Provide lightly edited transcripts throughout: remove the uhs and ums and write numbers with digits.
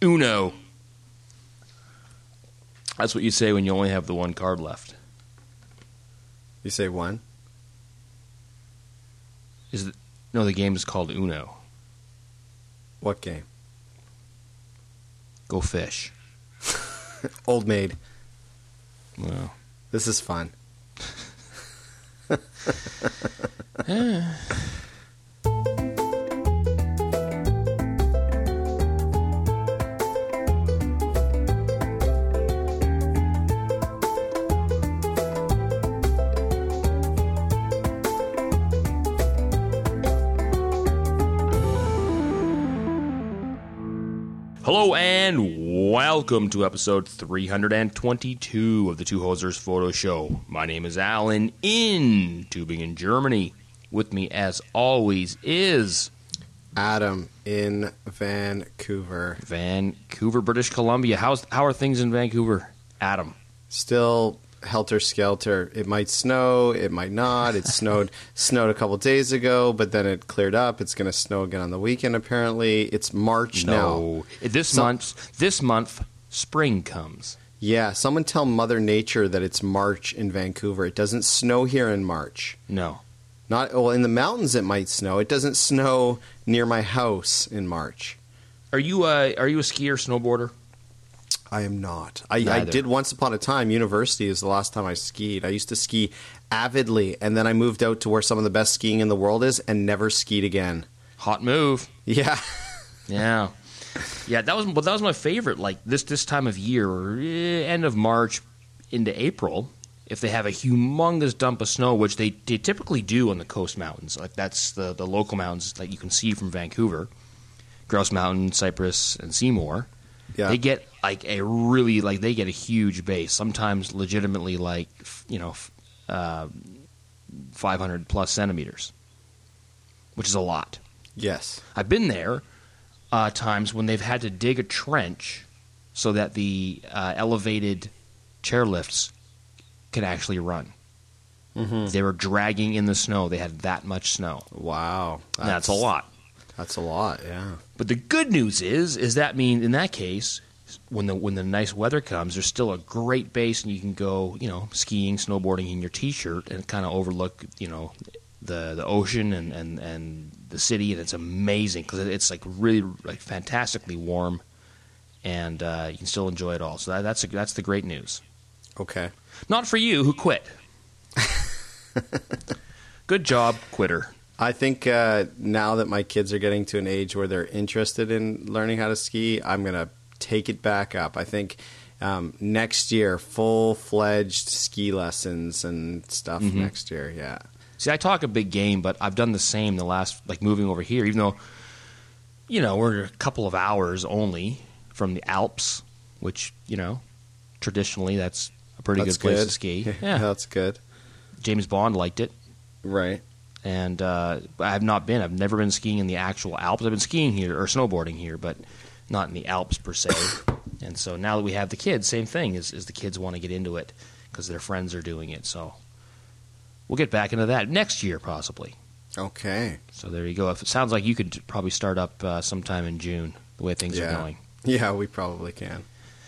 Uno. That's what you say when you only have the one card left. You say one? No, the game is called Uno. What game? Go fish. Old Maid. Well, this is fun. hello and welcome to episode 322 of the Two Hosers Photo Show. My name is Alan in Tübingen, Germany. With me, as always, is Adam in Vancouver. Vancouver, British Columbia. How are things in Vancouver, Adam? Still helter-skelter. It might snow, it might not. It snowed a couple days ago, but then it cleared up. It's going to snow again on the weekend, apparently. It's March now. This month, spring comes. Yeah, someone tell Mother Nature that it's March in Vancouver. It doesn't snow here in March. No. In the mountains it might snow. It doesn't snow near my house in March. Are you a skier, snowboarder? I am not. I did once upon a time. University is the last time I skied. I used to ski avidly, and then I moved out to where some of the best skiing in the world is and never skied again. Hot move. Yeah. Yeah. Yeah, that was my favorite. Like this time of year, end of March into April, if they have a humongous dump of snow, which they typically do on the coast mountains. Like that's the local mountains that you can see from Vancouver. Grouse Mountain, Cypress, and Seymour. Yeah. They get they get a huge base. Sometimes legitimately 500 plus centimeters, which is a lot. Yes. I've been there times when they've had to dig a trench so that the elevated chairlifts can actually run. Mm-hmm. They were dragging in the snow. They had that much snow. Wow. That's a lot. That's a lot, yeah. But the good news is that means in that case, when the nice weather comes, there's still a great base, and you can go, skiing, snowboarding in your T-shirt and kind of overlook, the ocean and the city, and it's amazing because it's really fantastically warm, and you can still enjoy it all. So that's the great news. Okay. Not for you who quit. Good job, quitter. I think now that my kids are getting to an age where they're interested in learning how to ski, I'm going to take it back up. I think next year, full-fledged ski lessons and stuff next year, yeah. See, I talk a big game, but I've done the same the last, moving over here, even though, we're a couple of hours only from the Alps, which, traditionally that's a pretty good place to ski. Yeah, that's good. James Bond liked it. Right. And I have not been. I've never been skiing in the actual Alps. I've been skiing here or snowboarding here, but not in the Alps per se. And so now that we have the kids, same thing is the kids want to get into it because their friends are doing it. So we'll get back into that next year possibly. Okay. So there you go. It sounds like you could probably start up sometime in June, the way things are going. Yeah, we probably can.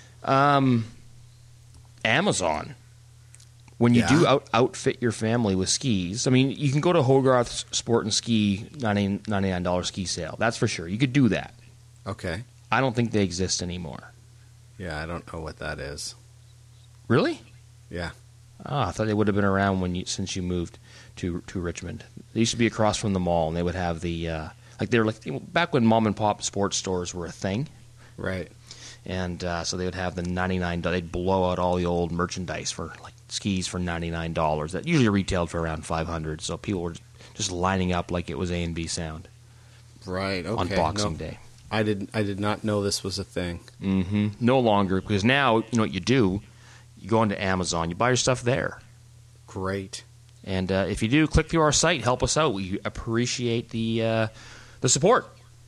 Amazon. When you do outfit your family with skis, I mean, you can go to Hogarth's Sport and Ski $99 ski sale. That's for sure. You could do that. Okay. I don't think they exist anymore. Yeah, I don't know what that is. Really? Yeah. Oh, I thought they would have been around since you moved to Richmond. They used to be across from the mall, and they would have the back when mom and pop sports stores were a thing. Right. And so they would have the $99. They'd blow out all the old merchandise for skis for $99. That usually retailed for around $500. So people were just lining up like it was A&B Sound. Right. Okay. On Boxing Day. I did not know this was a thing. Mm-hmm. No longer, because now you know what you do. You go onto Amazon. You buy your stuff there. Great. And if you do, click through our site. Help us out. We appreciate the support.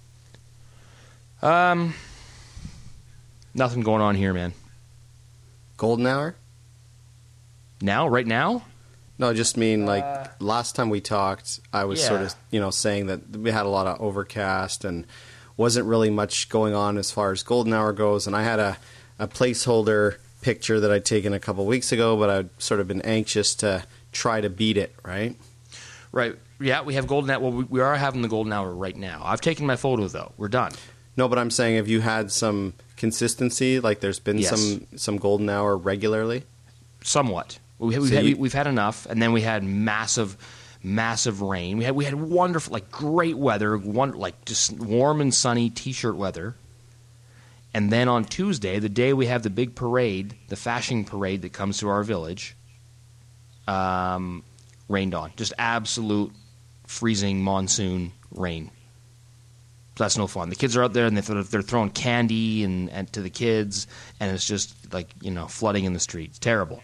Nothing going on here, man. Golden hour? Now? Right now? No, I just mean last time we talked, I was sort of saying that we had a lot of overcast and wasn't really much going on as far as golden hour goes. And I had a placeholder picture that I'd taken a couple weeks ago, but I'd sort of been anxious to try to beat it, right? Right. Yeah, we have golden hour. Well, we are having the golden hour right now. I've taken my photo, though. We're done. No, but I'm saying, have you had some consistency? Like there's been some golden hour regularly? Somewhat. We've had enough, and then we had massive rain. We had wonderful, like great weather, like just warm and sunny T-shirt weather. And then on Tuesday, the day we have the big parade, the fashion parade that comes to our village, rained on. Just absolute freezing monsoon rain. So that's no fun. The kids are out there and they're throwing candy and to the kids, and it's just like, flooding in the streets. Terrible.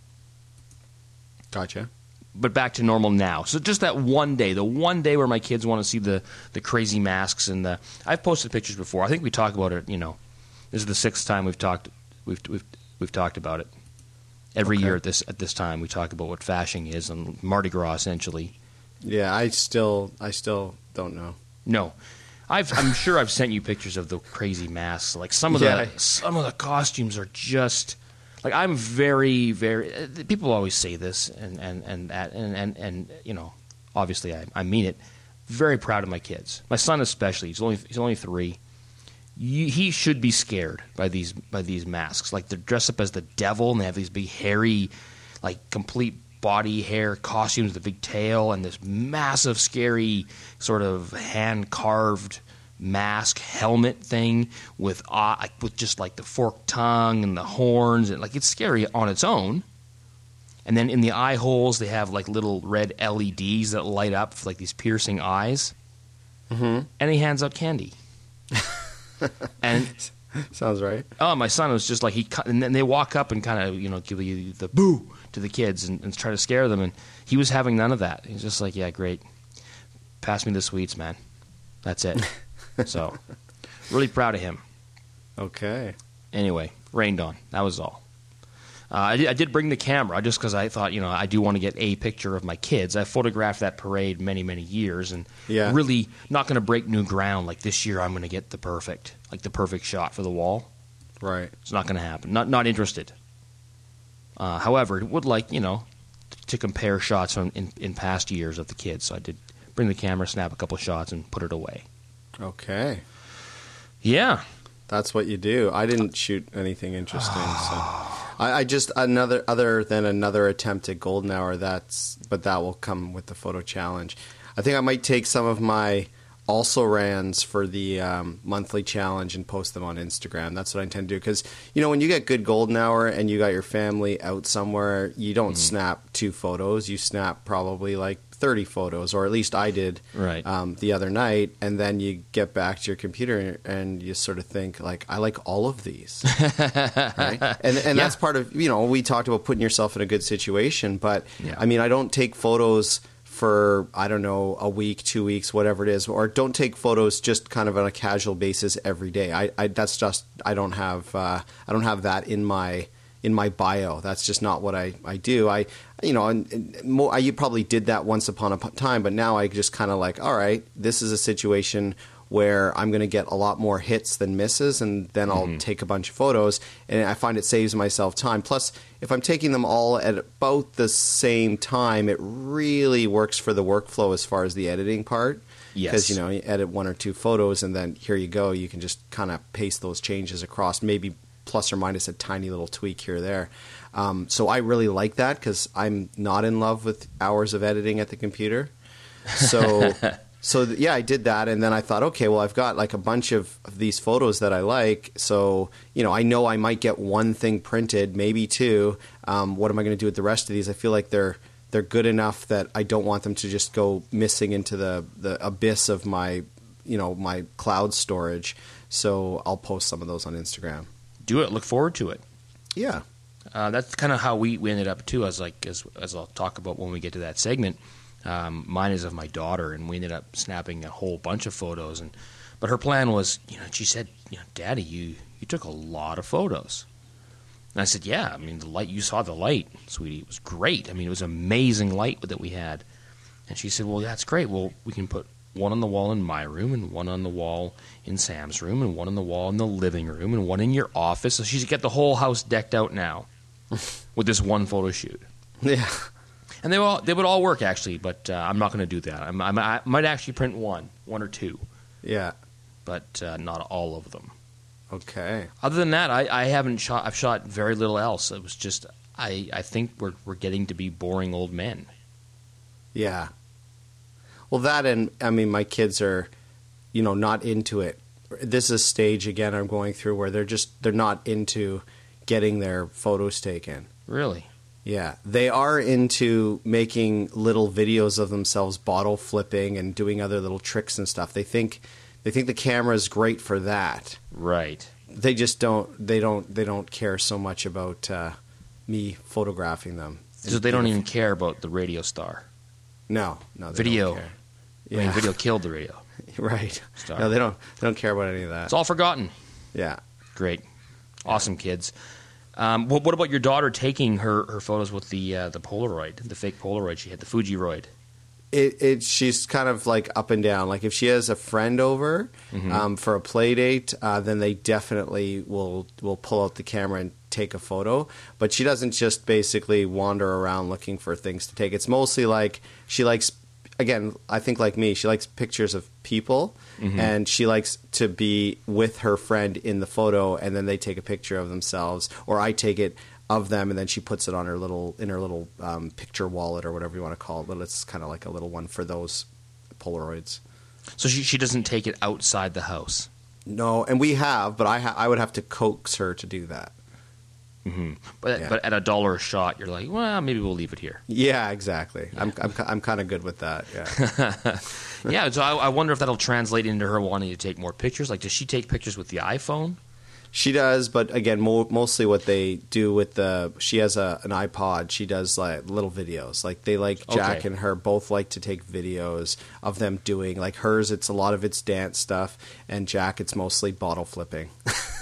Gotcha. But back to normal now. So just that one day, the one day where my kids want to see the crazy masks and I've posted pictures before. I think we talk about it. This is the sixth time we've talked about it. Every year at this time we talk about what fashion is and Mardi Gras essentially. Yeah, I still don't know. No. I'm sure I've sent you pictures of the crazy masks. Like some of the costumes are just like, I'm very, very. People always say this, and obviously I mean it. Very proud of my kids. My son especially. He's only 3. He should be scared by these masks. Like they're dressed up as the devil, and they have these big hairy, like complete body hair costumes, the big tail, and this massive, scary sort of hand-carved mask helmet thing with just like the forked tongue and the horns, and like it's scary on its own. And then in the eye holes, they have like little red LEDs that light up for like these piercing eyes. Mm-hmm. And he hands out candy. And sounds right. Oh, my son was just like and then they walk up and kind of give you the boo to the kids and try to scare them, and he was having none of that. He's just like, yeah, great, pass me the sweets, man. That's it. So, really proud of him. Okay. Anyway, rained on. That was all. I did bring the camera just because I thought, I do want to get a picture of my kids. I photographed that parade many, many years, and really not going to break new ground. Like this year, I'm going to get the perfect shot for the wall. Right. It's not going to happen. Not interested. However, would like, to compare shots in past years of the kids. So I did bring the camera, snap a couple shots, and put it away. Okay. Yeah. That's what you do. I didn't shoot anything interesting. So I just other than another attempt at golden hour. But that will come with the photo challenge. I think I might take some of my also rans for the monthly challenge and post them on Instagram. That's what I intend to do, because when you get good golden hour and you got your family out somewhere, you don't snap 2 photos. You snap probably like 30 photos, or at least I did the other night, and then you get back to your computer and you sort of think like, I like all of these. Right? And that's part of, we talked about putting yourself in a good situation, but I mean, I don't take photos for, I don't know, a week, 2 weeks, whatever it is, or don't take photos just kind of on a casual basis every day. I don't have that in my bio. That's just not what I do. You probably did that once upon a time, but now I just kind of like, all right, this is a situation where I'm going to get a lot more hits than misses, and then I'll take a bunch of photos, and I find it saves myself time. Plus, if I'm taking them all at about the same time, it really works for the workflow as far as the editing part. Yes. Because, you edit 1 or 2 photos, and then here you go. You can just kind of paste those changes across, maybe plus or minus a tiny little tweak here or there. So I really like that, because I'm not in love with hours of editing at the computer. So... I did that, and then I thought, okay, well, I've got like a bunch of these photos that I like, so, I know I might get 1 thing printed, maybe 2. What am I going to do with the rest of these? I feel like they're good enough that I don't want them to just go missing into the abyss of my, my cloud storage, so I'll post some of those on Instagram. Do it. Look forward to it. Yeah. That's kind of how we ended up, too, as I'll talk about when we get to that segment. Mine is of my daughter, and we ended up snapping a whole bunch of photos. But her plan was, she said, Daddy, you took a lot of photos. And I said, yeah, I mean, the light, you saw the light, sweetie. It was great. I mean, it was amazing light that we had. And she said, well, that's great. Well, we can put one on the wall in my room, and one on the wall in Sam's room, and one on the wall in the living room, and one in your office. So she's got the whole house decked out now with this one photo shoot. Yeah. And they would all work, actually, but I am not going to do that. I might actually print one or two. Yeah. But not all of them. Okay. Other than that, I haven't shot. I've shot very little else. It was just I think we're getting to be boring old men. Yeah. Well, that, and I mean, my kids are, not into it. This is a stage again I'm going through where they're not into getting their photos taken. Really? Yeah, they are into making little videos of themselves bottle flipping and doing other little tricks and stuff. They think the camera is great for that. Right. They just don't care so much about me photographing them. So they don't even care about the radio star. No, they video. don't care. Yeah. I mean, video killed the radio. Right. Star. No, they don't care about any of that. It's all forgotten. Yeah. Great. Awesome kids. What about your daughter taking her photos with the Polaroid, the fake Polaroid she had, the Fujiroid? She's kind of like up and down. Like if she has a friend over for a play date, then they definitely will pull out the camera and take a photo. But she doesn't just basically wander around looking for things to take. It's mostly like she likes, again, I think like me, she likes pictures of people, and she likes to be with her friend in the photo, and then they take a picture of themselves, or I take it of them, and then she puts it on her little picture wallet or whatever you want to call it. But it's kind of like a little one for those Polaroids. So she doesn't take it outside the house. No, and we have, but I would have to coax her to do that. Mm-hmm. But at $1 a shot, you're like, well, maybe we'll leave it here. Yeah, exactly. Yeah. I'm kind of good with that. Yeah. Yeah. So I wonder if that'll translate into her wanting to take more pictures. Like, does she take pictures with the iPhone? She does, but again, mostly what they do with she has an iPod. She does like little videos. Like Jack and her both like to take videos of them doing, like hers. It's a lot of it's dance stuff, and Jack, it's mostly bottle flipping.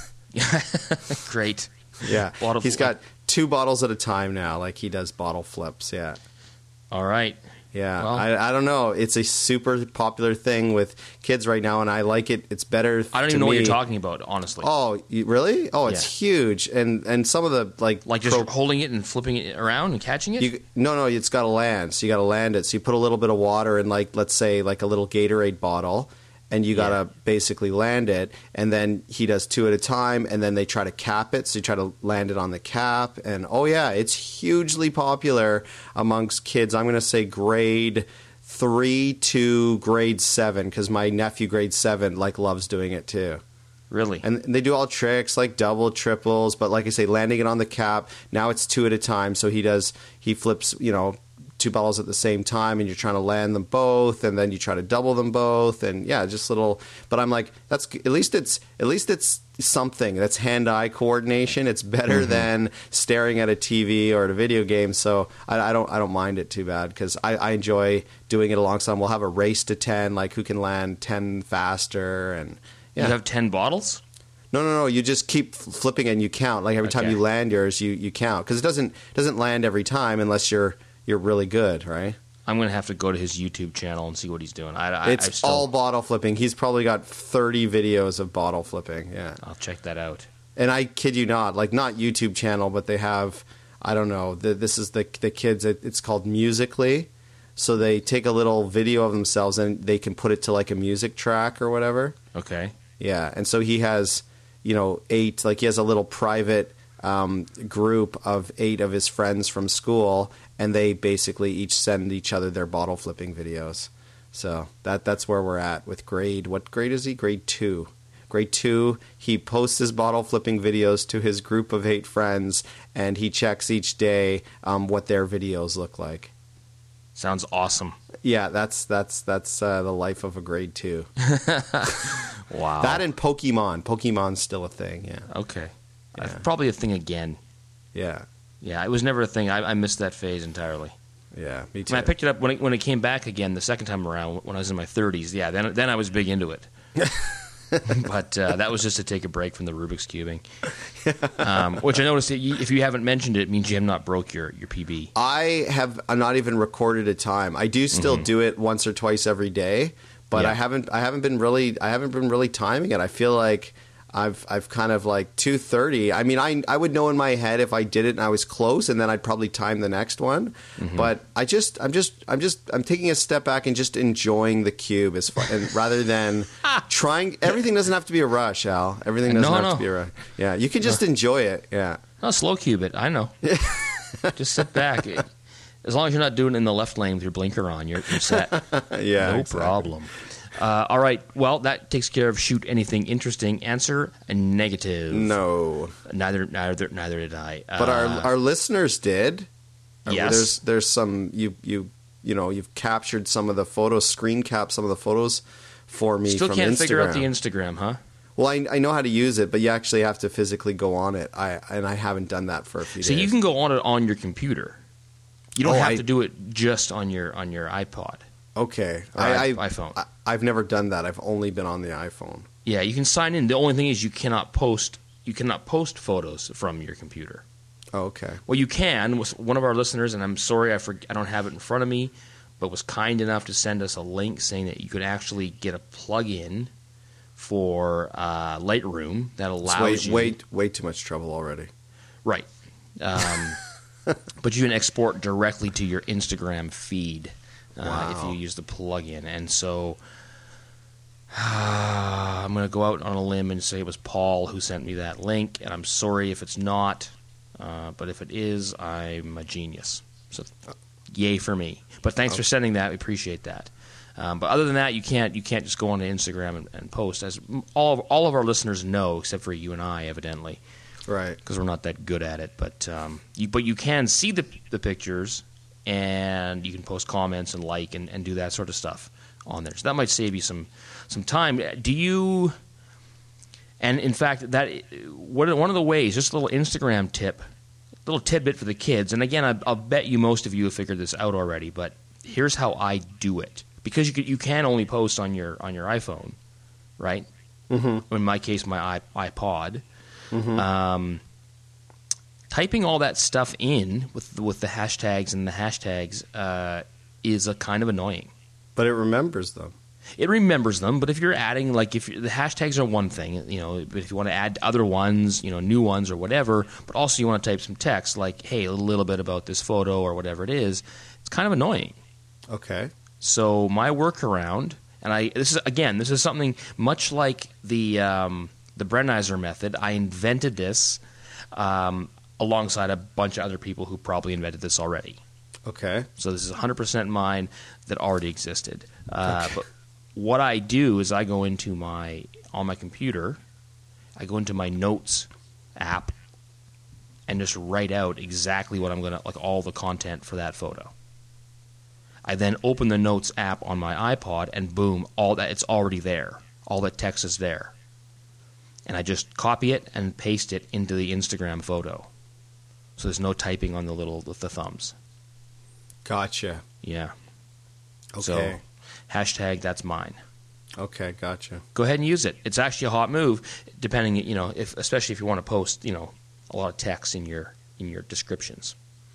Great. Yeah, he's got 2 bottles at a time now. Like he does bottle flips. Yeah. All right. Yeah, well, I don't know. It's a super popular thing with kids right now, and I like it. It's better. I don't even know what you're talking about, honestly. Oh, really? Oh, it's huge, and some of the like just holding it and flipping it around and catching it. No, it's got to land. So you got to land it. So you put a little bit of water in, like let's say like a little Gatorade bottle, and you got to basically land it. And then he does 2 at a time, and then they try to cap it. So you try to land it on the cap, and it's hugely popular amongst kids. I'm going to say grade 3 to grade 7, because my nephew grade 7 loves doing it too. Really? And they do all tricks like double, triples, but like I say, landing it on the cap. Now it's 2 at a time, so he flips 2 bottles at the same time, and you're trying to land them both, and then you try to double them both, and just little. But I'm like, that's at least it's something. That's hand-eye coordination. It's better than staring at a TV or at a video game. So I don't mind it too bad, because I enjoy doing it alongside. We'll have a race to 10, like who can land 10 faster, and you have 10 bottles. No. You just keep flipping and you count. Like every time you land yours, you count, because it doesn't land every time unless you're really good, right? I'm going to have to go to his YouTube channel and see what he's doing. It's all bottle flipping. He's probably got 30 videos of bottle flipping. Yeah, I'll check that out. And I kid you not, like not YouTube channel, but they have, I don't know, this is the kids. It's called Musical.ly. So they take a little video of themselves and they can put it to like a music track or whatever. Okay. Yeah, and so he has, 8. Like he has a little private group of 8 of his friends from school, and they basically each send each other their bottle flipping videos. So that's where we're at with grade. What grade is he? Grade 2. Grade 2, he posts his bottle flipping videos to his group of 8 friends, and he checks each day what their videos look like. Sounds awesome. Yeah, that's the life of a grade 2. Wow. That and Pokemon. Pokemon's still a thing. Yeah. Okay. Yeah. Probably a thing again. Yeah. Yeah, it was never a thing. I missed that phase entirely. Yeah, me too. When I picked it up when it came back again the second time around when I was in my 30s. Yeah, then I was big into it. But that was just to take a break from the Rubik's cubing, which I noticed if you haven't mentioned it, it means you have not broke your PB. I have not even recorded a time. I do still do it once or twice every day, but Yeah. I haven't been really timing it. I feel like I've kind of like 2:30. I mean, I would know in my head if I did it and I was close, and then I'd probably time the next one. But I'm taking a step back and just enjoying the cube as far, and rather than trying. Everything doesn't have to be a rush, Al. Everything doesn't have to be a rush. Yeah, you can just enjoy it. Yeah. No, slow cube it. I know. Just sit back. As long as you're not doing it in the left lane with your blinker on, you're set. Yeah, no exactly. problem. All right. Well, that takes care of shoot anything interesting. Answer negative. No. Neither did I. But our listeners did. Yes. There's some you've captured some of the photos, screen cap some of the photos for me Still from can't Instagram. figure out the Instagram, huh? Well, I know how to use it, but you actually have to physically go on it. I haven't done that for a few So days. you can go on it on your computer. You don't Oh, have to do it just on your iPod. Okay. Or iPhone. I've never done that. I've only been on the iPhone. Yeah, you can sign in. The only thing is you cannot post photos from your computer. Oh, okay. Well, you can. One of our listeners, and I'm sorry I don't have it in front of me, but was kind enough to send us a link saying that you could actually get a plug-in for Lightroom that allows you. Way too much trouble already. Right. But you can export directly to your Instagram feed if you use the plugin. And so I'm going to go out on a limb and say it was Paul who sent me that link. And I'm sorry if it's not, but if it is, I'm a genius. So yay for me. But thanks for sending that. We appreciate that. But other than that, you can't just go on to Instagram and post, as all of our listeners know, except for you and I, evidently. Right. Because we're not that good at it, but you can see the pictures, and you can post comments and and do that sort of stuff on there. So that might save you some time. Do you? And in fact, one of the ways, just a little Instagram tip, little tidbit for the kids. And again, I'll bet you most of you have figured this out already. But here's how I do it, because you can only post on your iPhone, right? Mm-hmm. In my case, my iPod. Mm-hmm. Typing all that stuff in with the hashtags and the hashtags is a kind of annoying. But it remembers them. It remembers them, but if you're adding, like, the hashtags are one thing, but if you want to add other ones, new ones or whatever, but also you want to type some text like, hey, a little bit about this photo or whatever it is, it's kind of annoying. Okay. So my workaround, and this is something much like the Brenizer method. I invented this alongside a bunch of other people who probably invented this already. Okay. So this is 100% mine that already existed. Okay. But what I do is I go into on my computer, I go into my Notes app and just write out exactly what I'm going to, like, all the content for that photo. I then open the Notes app on my iPod, and boom, all that, it's already there. All that text is there. And I just copy it and paste it into the Instagram photo. So there's no typing on the thumbs. Gotcha. Yeah. Okay. So, hashtag that's mine. Okay, gotcha. Go ahead and use it. It's actually a hot move, depending, especially if you want to post, a lot of text in your descriptions.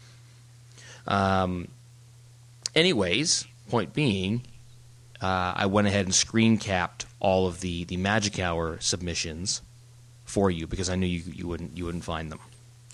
Anyways, point being, I went ahead and screen capped all of the Magic Hour submissions for you because I knew you wouldn't find them.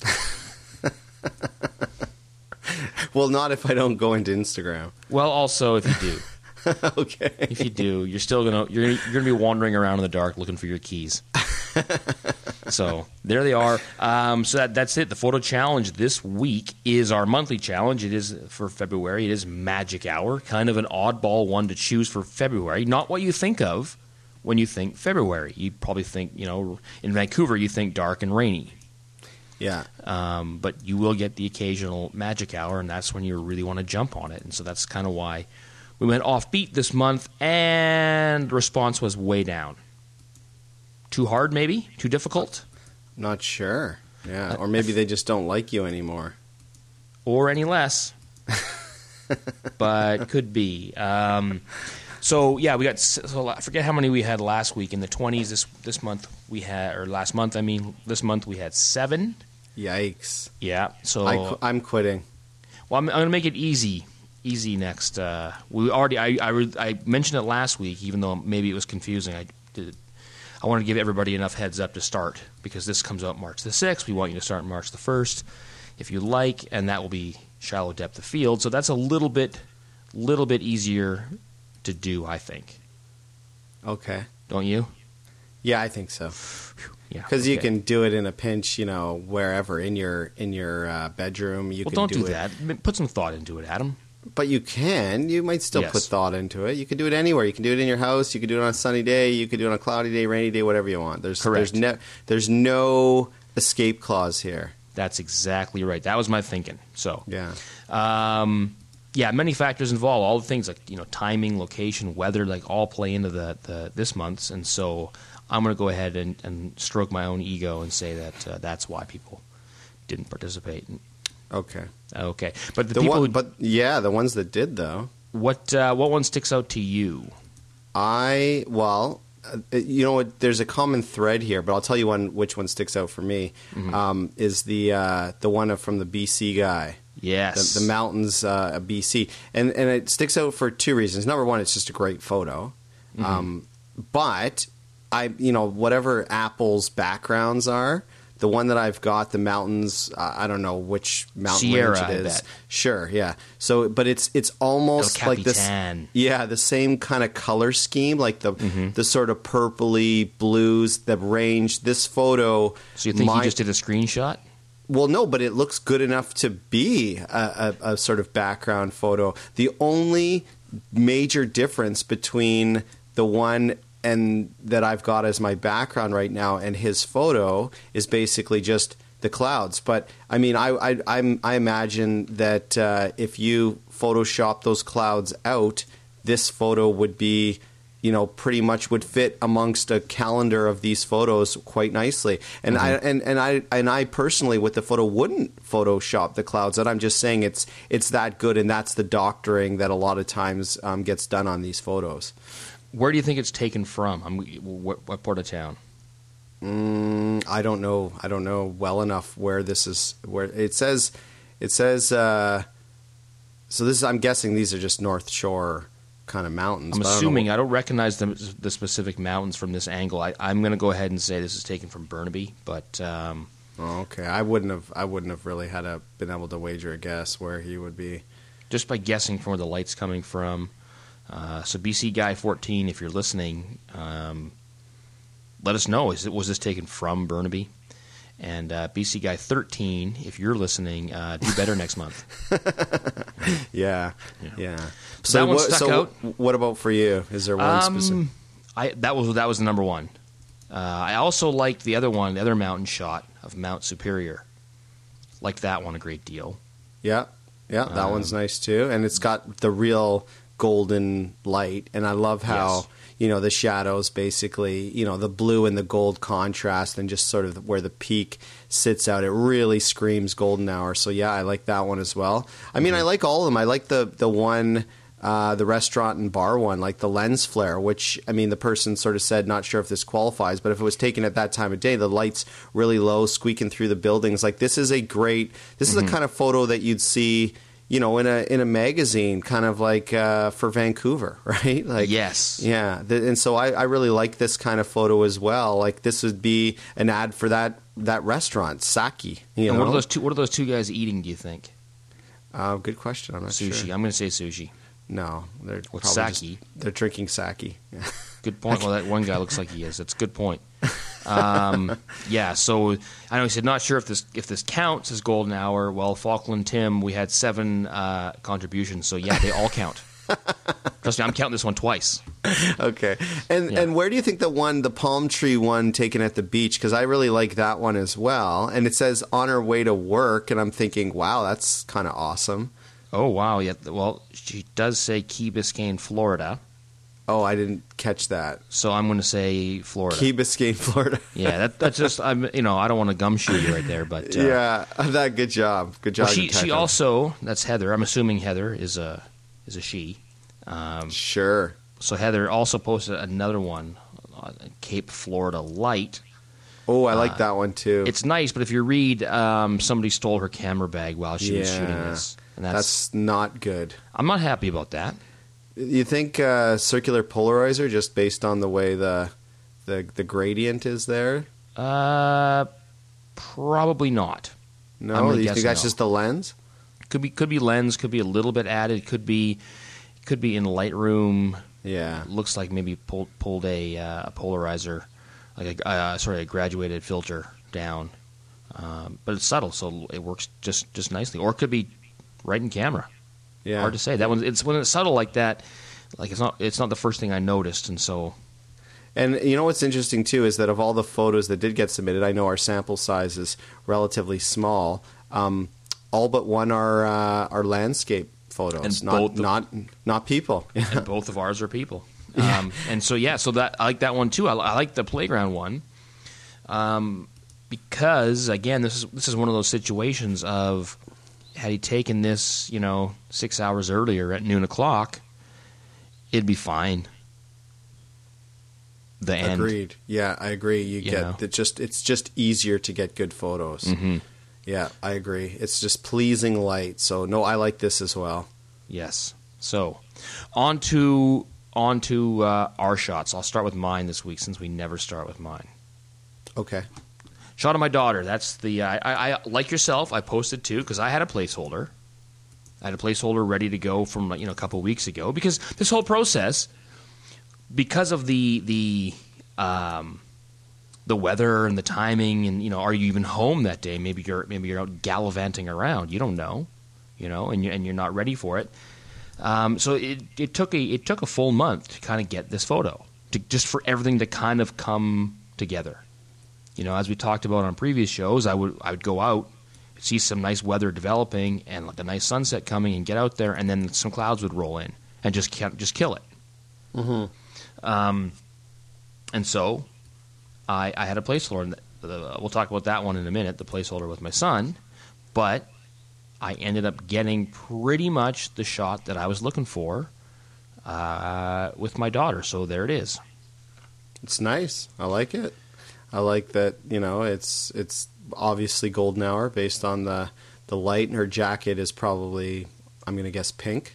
Well, not if I don't go into Instagram. Well, also if you do. Okay. If you do, you're still you're gonna be wandering around in the dark looking for your keys. So there they are. So that's it. The photo challenge this week is our monthly challenge. It is for February. It is Magic Hour, kind of an oddball one to choose for February. Not what you think of when you think February. You probably think, in Vancouver, you think dark and rainy. Yeah. But you will get the occasional Magic Hour, and that's when you really want to jump on it. And so that's kind of why we went offbeat this month, and the response was way down. Too hard, maybe? Too difficult? Not sure. Yeah, or maybe they just don't like you anymore. Or any less. But could be. So yeah, we got. So I forget how many we had last week in the 20s. This month we had, or last month. I mean, this month we had 7. Yikes! Yeah. So I'm quitting. Well, I'm going to make it easy. Easy next. We already. I mentioned it last week, even though maybe it was confusing. I want to give everybody enough heads up to start because this comes out March the 6th. We want you to start March the 1st, if you like, and that will be shallow depth of field. So that's a little bit easier to do, I think. Okay. Don't you? Yeah, I think so. Yeah, because you can do it in a pinch, wherever in your bedroom. You well, can don't do that. Put some thought into it, Adam. But you can. You might still Yes. put thought into it. You can do it anywhere. You can do it in your house. You can do it on a sunny day. You can do it on a cloudy day, rainy day, whatever you want. Correct. There's no escape clause here. That's exactly right. That was my thinking. So Yeah. Yeah, many factors involved. All the things like timing, location, weather, like all play into the this month's, and so I'm going to go ahead and stroke my own ego and say that that's why people didn't participate. Okay. Okay, but the the ones that did though. What one sticks out to you? There's a common thread here, but I'll tell you which one sticks out for me. Mm-hmm. Is the one from the BC guy. Yes, the mountains of BC, and it sticks out for two reasons. Number one, it's just a great photo, but whatever Apple's backgrounds are, the one that I've got, the mountains, I don't know which mountain Sierra, range it is. I bet. Sure, yeah. So, but it's almost El like this, Capitan. yeah, the same kind of color scheme, like the sort of purpley blues, the range. This photo. So you think he just did a screenshot? Well, no, but it looks good enough to be a sort of background photo. The only major difference between the one and that I've got as my background right now and his photo is basically just the clouds. But I mean, I imagine that if you Photoshop those clouds out, this photo would be, pretty much would fit amongst a calendar of these photos quite nicely. And I personally, with the photo, wouldn't Photoshop the clouds. And I'm just saying it's that good, and that's the doctoring that a lot of times gets done on these photos. Where do you think it's taken from? What part of town? I don't know. I don't know well enough where this is. Where it says. So this is. I'm guessing these are just North Shore kind of mountains. I'm assuming I don't recognize the specific mountains from this angle. I'm going to go ahead and say this is taken from Burnaby, but. Okay, I wouldn't have really been able to wager a guess where he would be. Just by guessing from where the light's coming from. So BC Guy 14, if you're listening, let us know. Was this taken from Burnaby? And BC Guy 13, if you're listening, do better next month. Yeah. So that one stuck out. What about for you? Is there one specific? That was the number one. I also liked the other one, the other mountain shot of Mount Superior. Liked that one a great deal. Yeah, that one's nice too, and it's got the real golden light, and I love how the shadows basically, the blue and the gold contrast, and just sort of where the peak sits out, it really screams golden hour. So yeah, I like that one as well. I mean, I like all of them. I like the one, the restaurant and bar one, like the lens flare, which, I mean, the person sort of said, not sure if this qualifies, but if it was taken at that time of day, the light's really low, squeaking through the buildings. Like, this is a kind of photo that you'd see, in a magazine, kind of like for Vancouver, right? Like, yes. Yeah. And so I really like this kind of photo as well. Like, this would be an ad for that restaurant, Saki. And what are those two guys eating, do you think? Good question. I'm not sure. Sushi. I'm going to say sushi. No, they're With probably sake. They're drinking sake. Yeah. Good point. Well, that one guy looks like he is. That's a good point. Yeah. So I know he said not sure if this counts as golden hour. Well, Falkland Tim, we had 7 contributions, so yeah, they all count. Trust me, I'm counting this one twice. Okay. And where do you think the palm tree one taken at the beach? Because I really like that one as well. And it says on her way to work, and I'm thinking, wow, that's kind of awesome. Oh, wow. Yeah. Well, she does say Key Biscayne, Florida. Oh, I didn't catch that. So I'm going to say Florida. Key Biscayne, Florida. Yeah, that's just I don't want to gumshoe you right there, but yeah, good job. Good job. Well, she also, that's Heather. I'm assuming Heather is a she. Sure. So Heather also posted another one, Cape Florida Light. Oh, I like that one too. It's nice, but if you read, somebody stole her camera bag while she was shooting this. And That's not good. I'm not happy about that. You think circular polarizer, just based on the way the gradient is there? Probably not. No, you think that's just the lens? Could be lens, could be a little bit added, could be in Lightroom. Yeah, Looks like maybe pulled a polarizer, like a graduated filter down, but it's subtle, so it works just nicely. Or it could be right in camera. yeah. Hard to say. That one, it's when it's subtle like that. Like it's not the first thing I noticed, and so. And you know what's interesting too is that of all the photos that did get submitted, I know our sample size is relatively small. All but one are landscape photos, and not people. And both of ours are people. And so so that I like that one too. I like the playground one, because again, this is one of those situations of, had he taken this 6 hours earlier at noon o'clock, it'd be fine. The end. Agreed. Yeah, I agree. It's just easier to get good photos. Mm-hmm. Yeah, I agree. It's just pleasing light. So no, I like this as well. Yes. So, on to our shots. I'll start with mine this week since we never start with mine. Okay. Shot of my daughter. That's the I like yourself. I posted too because I had a placeholder. I had a placeholder ready to go from a couple weeks ago, because this whole process, because of the weather and the timing, and are you even home that day? Maybe you're out gallivanting around. You don't know, and you're not ready for it. So it took a full month to kind of get this photo, just for everything to kind of come together. As we talked about on previous shows, I would go out, see some nice weather developing and like a nice sunset coming, and get out there, and then some clouds would roll in and just kill it. Mm-hmm. And so I had a placeholder. We'll talk about that one in a minute, the placeholder with my son. But I ended up getting pretty much the shot that I was looking for with my daughter. So there it is. It's nice. I like it. I like that, it's obviously golden hour based on the light, and her jacket is probably, I'm going to guess, pink.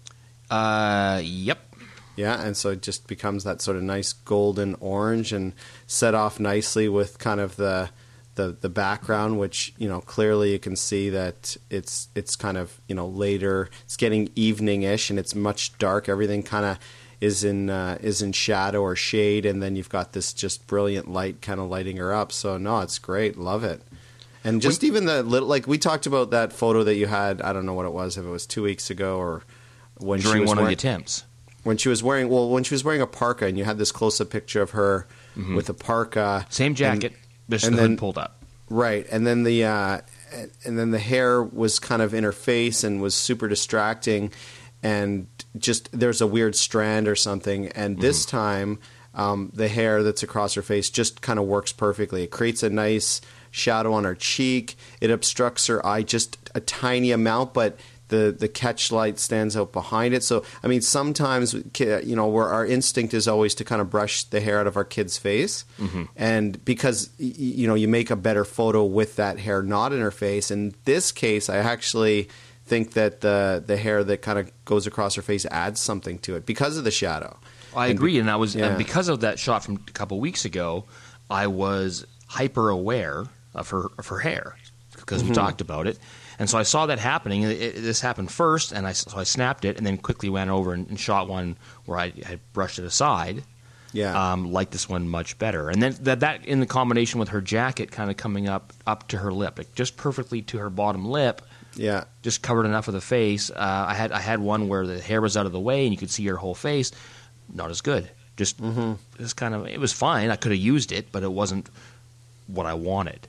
Yep. Yeah, and so it just becomes that sort of nice golden orange, and set off nicely with kind of the background, which clearly you can see that it's kind of later. It's getting evening-ish, and it's much dark. Everything kind of is in shadow or shade, and then you've got this just brilliant light kind of lighting her up. So no, it's great. Love it. And just even the little, like we talked about that photo that you had. I don't know what it was, if it was 2 weeks ago or when during she was one of the attempts. When she was wearing a parka, and you had this close-up picture of her with a parka, same jacket, just the hood pulled up, right? And then the hair was kind of in her face and was super distracting, and just there's a weird strand or something. And this time, the hair that's across her face just kind of works perfectly. It creates a nice shadow on her cheek. It obstructs her eye just a tiny amount, but the catch light stands out behind it. So, I mean, sometimes, where our instinct is always to kind of brush the hair out of our kid's face. Mm-hmm. And because, you make a better photo with that hair not in her face. In this case, I actually think that the hair that kind of goes across her face adds something to it because of the shadow. I agree. And and because of that shot from a couple weeks ago, I was hyper aware of her hair, because we talked about it. And so I saw that happening. This happened first, and so I snapped it, and then quickly went over and shot one where I had brushed it aside. Yeah, like this one much better. And then that in the combination with her jacket kind of coming up to her lip, like just perfectly to her bottom lip. Yeah, just covered enough of the face. I had one where the hair was out of the way, and you could see her whole face. Not as good. Just kind of, it was fine. I could have used it, but it wasn't what I wanted.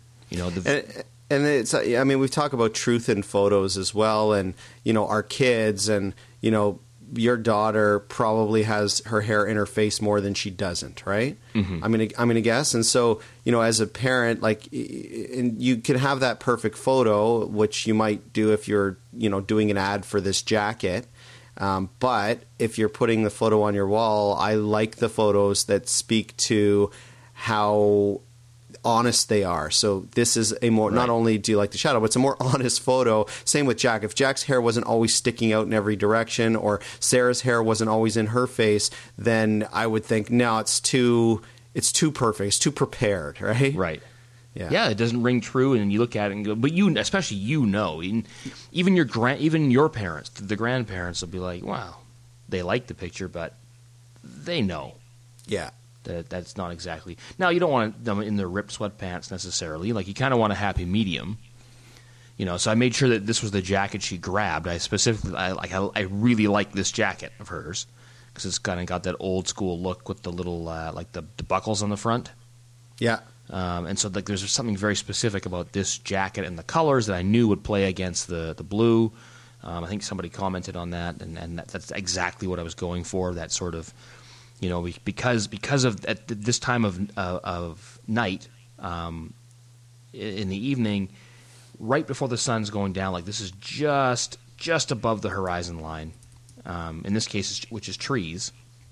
And it's, I mean, we've talked about truth in photos as well, and our kids, and your daughter probably has her hair in her face more than she doesn't, right? Mm-hmm. I'm gonna guess. And so, as a parent, and you can have that perfect photo, which you might do if you're doing an ad for this jacket. But if you're putting the photo on your wall, I like the photos that speak to how honest they are. So this is a more, not only do you like the shadow, but it's a more honest photo. Same with Jack. If Jack's hair wasn't always sticking out in every direction, or Sarah's hair wasn't always in her face, then I would think, no, it's too perfect. It's too prepared, right? Right. Yeah. It doesn't ring true, and you look at it and go, but especially even your parents, the grandparents will be like, wow, they like the picture, but they know. Yeah. That's not exactly. Now, you don't want them in their ripped sweatpants necessarily. Like, you kind of want a happy medium. So I made sure that this was the jacket she grabbed. I really like this jacket of hers because it's kind of got that old school look with the little like the buckles on the front. Yeah. And so like there's something very specific about this jacket and the colors that I knew would play against the blue. I think somebody commented on that, and that's exactly what I was going for. That sort of, because of at this time of night, in the evening, right before the sun's going down, like this is just above the horizon line. In this case, which is trees.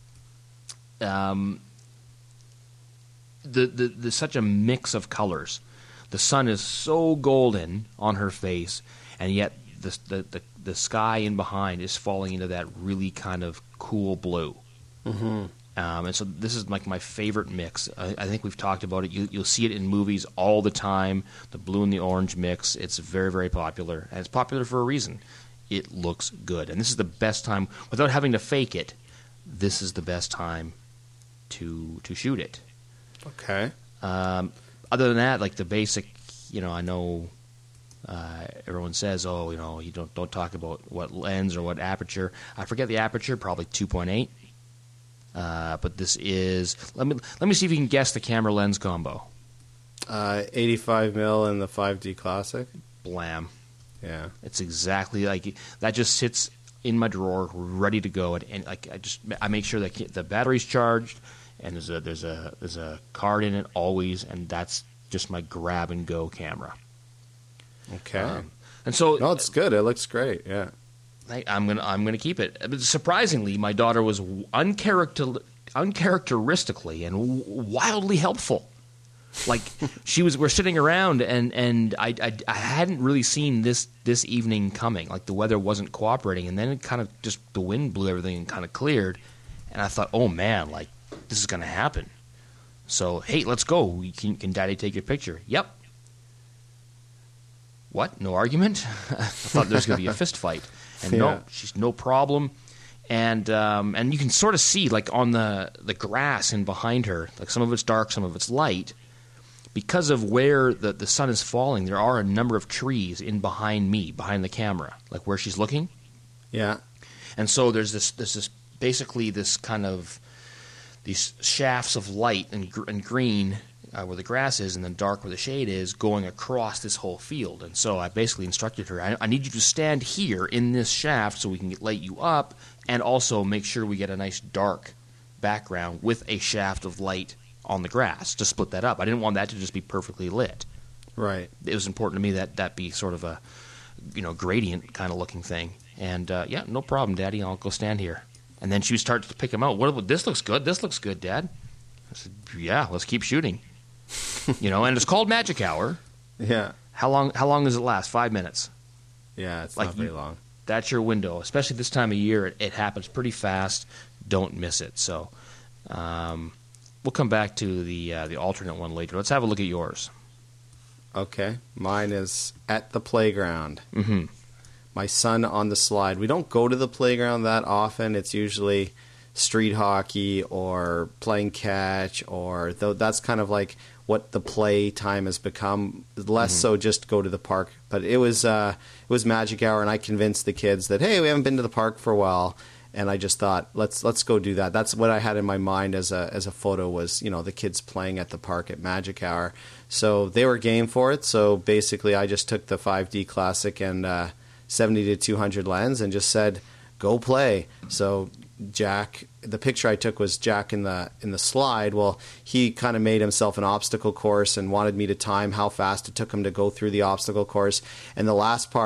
The such a mix of colors. The sun is so golden on her face, and yet the sky in behind is falling into that really kind of cool blue. Mm-hmm. And so this is like my favorite mix. I think we've talked about it. You'll see it in movies all the time. The blue and the orange mix. It's very, very popular, and it's popular for a reason. It looks good, and this is the best time without having to fake it. This is the best time to shoot it. Okay. Other than that, like the basic, I know everyone says, you don't talk about what lens or what aperture. I forget the aperture, probably 2.8. But this is let me see if you can guess the camera lens combo. 85 mil in the 5D Classic. Blam. Yeah. It's exactly like that. Just sits in my drawer, ready to go, and like I make sure that the battery's charged. And there's a card in it always, and that's just my grab and go camera. Okay. And so no, it's good. It looks great. Yeah. I'm gonna keep it. But surprisingly, my daughter was uncharacteristically and wildly helpful. Like we're sitting around, and I hadn't really seen this evening coming. Like the weather wasn't cooperating, and then it kind of just the wind blew everything and kind of cleared, and I thought, oh man, like. This is going to happen. So, hey, let's go. Can Daddy take your picture? Yep. What? No argument? I thought there was going to be a fist fight. And no, she's no problem. And you can sort of see, like, on the grass in behind her, like some of it's dark, some of it's light. Because of where the sun is falling, there are a number of trees in behind me, behind the camera, like where she's looking. Yeah. And so there's this basically this kind of these shafts of light and green where the grass is and then dark where the shade is going across this whole field. And so I basically instructed her, I need you to stand here in this shaft so we can light you up and also make sure we get a nice dark background with a shaft of light on the grass to split that up. I didn't want that to just be perfectly lit. Right. It was important to me that be sort of a gradient kind of looking thing. And yeah, no problem, Daddy. I'll go stand here. And then she starts to pick them out. This looks good. This looks good, Dad. I said, yeah, let's keep shooting. And it's called Magic Hour. Yeah. How long does it last? 5 minutes. Yeah, it's not very long. That's your window. Especially this time of year, it happens pretty fast. Don't miss it. So we'll come back to the alternate one later. Let's have a look at yours. Okay. Mine is at the playground. Mm-hmm. My son on the slide. We don't go to the playground that often. It's usually street hockey or playing catch, or that's kind of like what the play time has become. Less so just go to the park. But it was Magic Hour, and I convinced the kids that, hey, we haven't been to the park for a while, and I just thought let's go do that. That's what I had in my mind as a photo was the kids playing at the park at Magic Hour. So they were game for it. So basically, I just took the 5D Classic and 70 to 200 lens and just said, go play. So Jack, the picture I took was Jack in the slide. Well, he kind of made himself an obstacle course and wanted me to time how fast it took him to go through the obstacle course. And the last part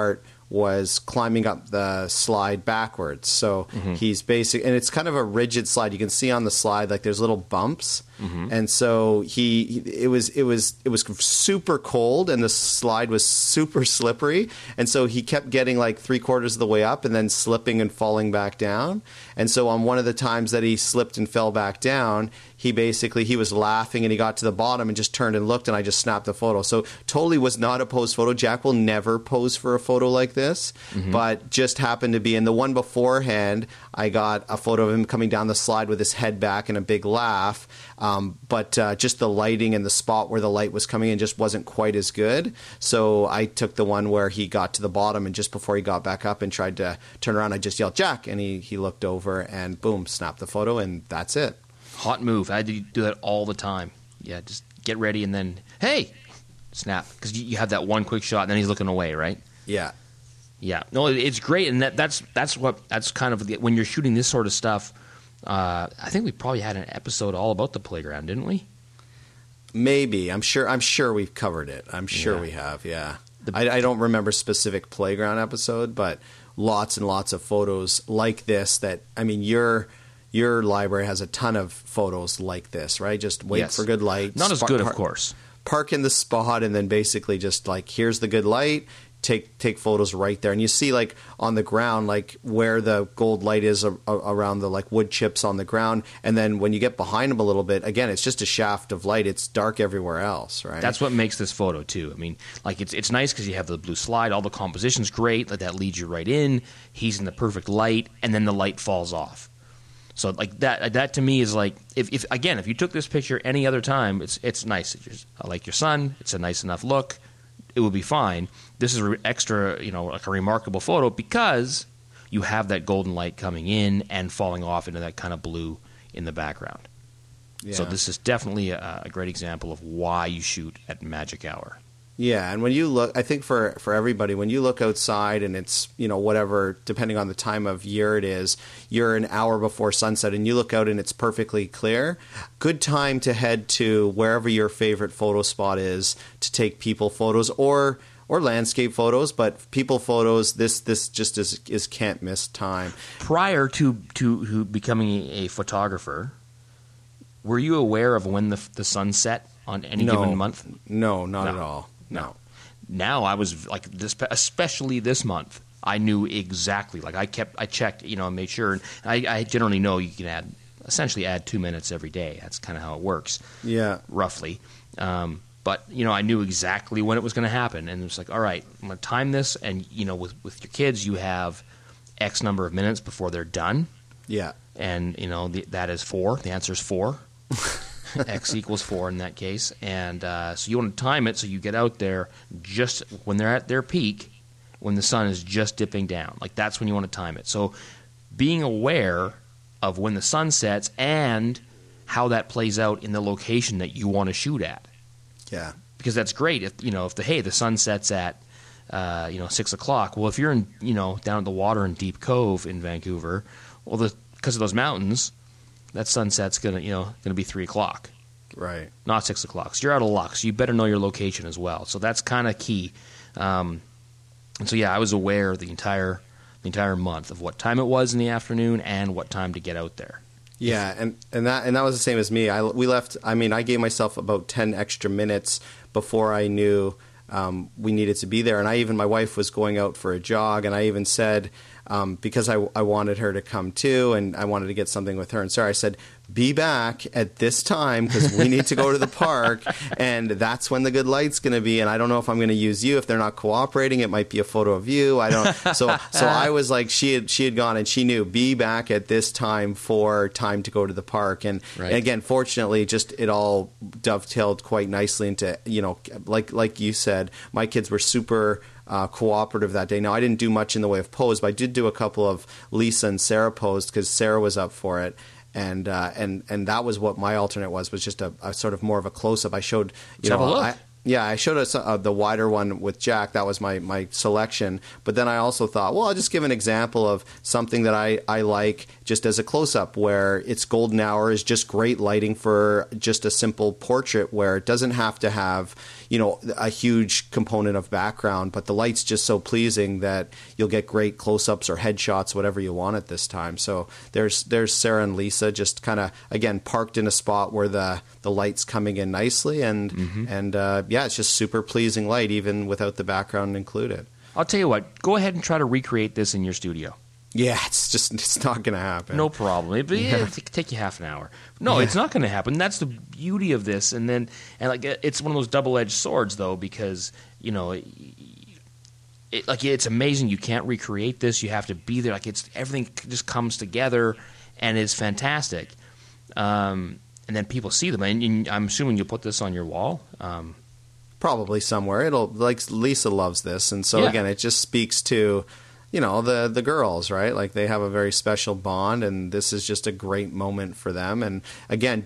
was climbing up the slide backwards. So he's and it's kind of a rigid slide. You can see on the slide like there's little bumps, and so it was super cold, and the slide was super slippery, and so he kept getting like 3/4 of the way up and then slipping and falling back down. And so on one of the times that he slipped and fell back down, he was laughing, and he got to the bottom and just turned and looked, and I just snapped the photo. So totally was not a posed photo. Jack will never pose for a photo like this, but just happened to be. In the one beforehand, I got a photo of him coming down the slide with his head back and a big laugh, but just the lighting and the spot where the light was coming in just wasn't quite as good. So I took the one where he got to the bottom, and just before he got back up and tried to turn around, I just yelled, "Jack!" And he looked over and boom, snapped the photo, and that's it. Hot move. I had to do that all the time. Yeah, just get ready and then, hey, snap. Because you have that one quick shot, and then he's looking away, right? Yeah. Yeah. No, it's great, and that's kind of when you're shooting this sort of stuff. I think we probably had an episode all about the playground, didn't we? Maybe. I'm sure we've covered it. I'm sure we have. Yeah. I don't remember specific playground episode, but lots and lots of photos like this. That I mean, your library has a ton of photos like this, right? Just wait for good light. Not as good, of course. Park in the spot, and then basically just like, here's the good light. Take photos right there, and you see like on the ground, like where the gold light is around the like wood chips on the ground, and then when you get behind them a little bit, again, it's just a shaft of light. It's dark everywhere else, right? That's what makes this photo too. I mean, like it's nice because you have the blue slide, all the composition's great, like that leads you right in. He's in the perfect light, and then the light falls off. So like that to me is like if you took this picture any other time, it's nice. I like your son. It's a nice enough look. It would be fine. This is extra, like a remarkable photo because you have that golden light coming in and falling off into that kind of blue in the background. Yeah. So this is definitely a great example of why you shoot at magic hour. Yeah, and when you look, I think for everybody, when you look outside and it's, whatever, depending on the time of year it is, you're an hour before sunset and you look out and it's perfectly clear, good time to head to wherever your favorite photo spot is to take people photos or landscape photos, but people photos, this just is can't miss time. Prior to becoming a photographer, were you aware of when the sun set on any given month? No, not at all. No. Now I was like this, especially this month. I knew exactly. Like I checked, and made sure. And I generally know you can essentially add 2 minutes every day. That's kind of how it works. Yeah, roughly. But I knew exactly when it was going to happen, and it was like, all right, I'm going to time this. And with your kids, you have X number of minutes before they're done. Yeah, and that is 4. The answer is 4. X equals 4 in that case, and so you want to time it so you get out there just when they're at their peak, when the sun is just dipping down. Like that's when you want to time it. So being aware of when the sun sets and how that plays out in the location that you want to shoot at. Yeah, because that's great. If the sun sets at 6 o'clock. Well, if you're in down at the water in Deep Cove in Vancouver, well, because of those mountains, that sunset's gonna be 3 o'clock, right? Not 6 o'clock. So you're out of luck. So you better know your location as well. So that's kind of key. And so yeah, I was aware the entire month of what time it was in the afternoon and what time to get out there. Yeah, and that was the same as me. We left. I mean, I gave myself about 10 extra minutes before I knew we needed to be there. And my wife was going out for a jog, and I even said, because I wanted her to come too, and I wanted to get something with her and Sarah, I said, be back at this time because we need to go to the park, and that's when the good light's going to be. And I don't know if I'm going to use you if they're not cooperating. It might be a photo of you. I don't. So I was like, she had gone, and she knew, be back at this time for time to go to the park. And, right. And again, fortunately, just it all dovetailed quite nicely into like you said, my kids were super cooperative that day. Now, I didn't do much in the way of pose, but I did do a couple of Lisa and Sarah posed because Sarah was up for it. And that was what my alternate was just a sort of more of a close-up. I showed, have a look. I showed us the wider one with Jack. That was my selection. But then I also thought, well, I'll just give an example of something that I like just as a close-up where it's golden hour is just great lighting for just a simple portrait where it doesn't have to have, a huge component of background, but the light's just so pleasing that you'll get great close-ups or headshots, whatever you want at this time. So there's Sarah and Lisa just kind of, again, parked in a spot where the light's coming in nicely, and it's just super pleasing light even without the background included. I'll tell you what, go ahead and try to recreate this in your studio. Yeah, it's not going to happen. No problem. It could take you half an hour. No, it's not going to happen. That's the beauty of this. And it's one of those double-edged swords, though, because it's amazing. You can't recreate this. You have to be there. Everything just comes together, and it's fantastic. And then people see them, and I'm assuming you'll put this on your wall. Probably somewhere. Lisa loves this, and so again, it just speaks to the girls, right? Like, they have a very special bond, and this is just a great moment for them. And again,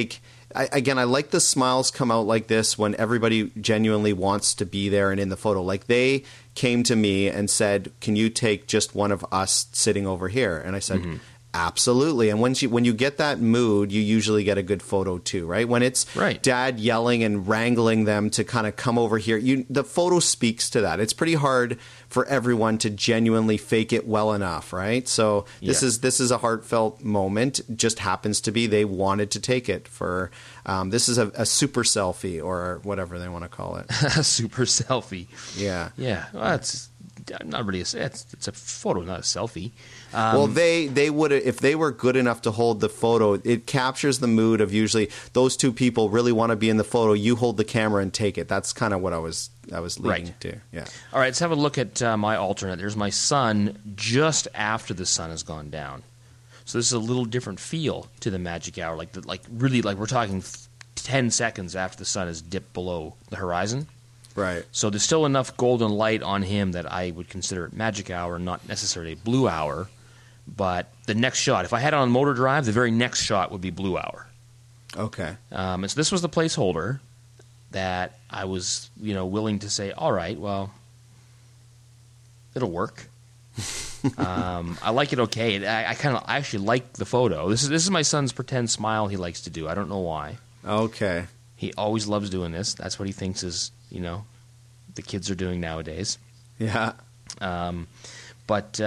I like the smiles come out like this when everybody genuinely wants to be there and in the photo. Like, they came to me and said, "Can you take just one of us sitting over here?" And I said, absolutely. And when you get that mood, you usually get a good photo too, right? When it's dad yelling and wrangling them to kind of come over here, the photo speaks to that. It's pretty hard for everyone to genuinely fake it well enough, right? So this is a heartfelt moment. Just happens to be they wanted to take it for this is a super selfie, or whatever they want to call it. A super selfie. Yeah. Well, it's not really it's a photo, not a selfie. Well, they would, if they were good enough to hold the photo, it captures the mood of usually those two people really want to be in the photo. You hold the camera and take it. That's kind of what I was leading to. Yeah. All right, let's have a look at my alternate. There's my sun just after the sun has gone down. So this is a little different feel to the magic hour. Like we're talking 10 seconds after the sun has dipped below the horizon. Right. So there's still enough golden light on him that I would consider it magic hour, not necessarily blue hour. But the next shot, if I had it on motor drive, the very next shot would be blue hour. Okay. And so this was the placeholder that I was, willing to say, all right, well, it'll work. I like it okay. I actually like the photo. This is my son's pretend smile he likes to do. I don't know why. Okay. He always loves doing this. That's what he thinks is, the kids are doing nowadays. Yeah. But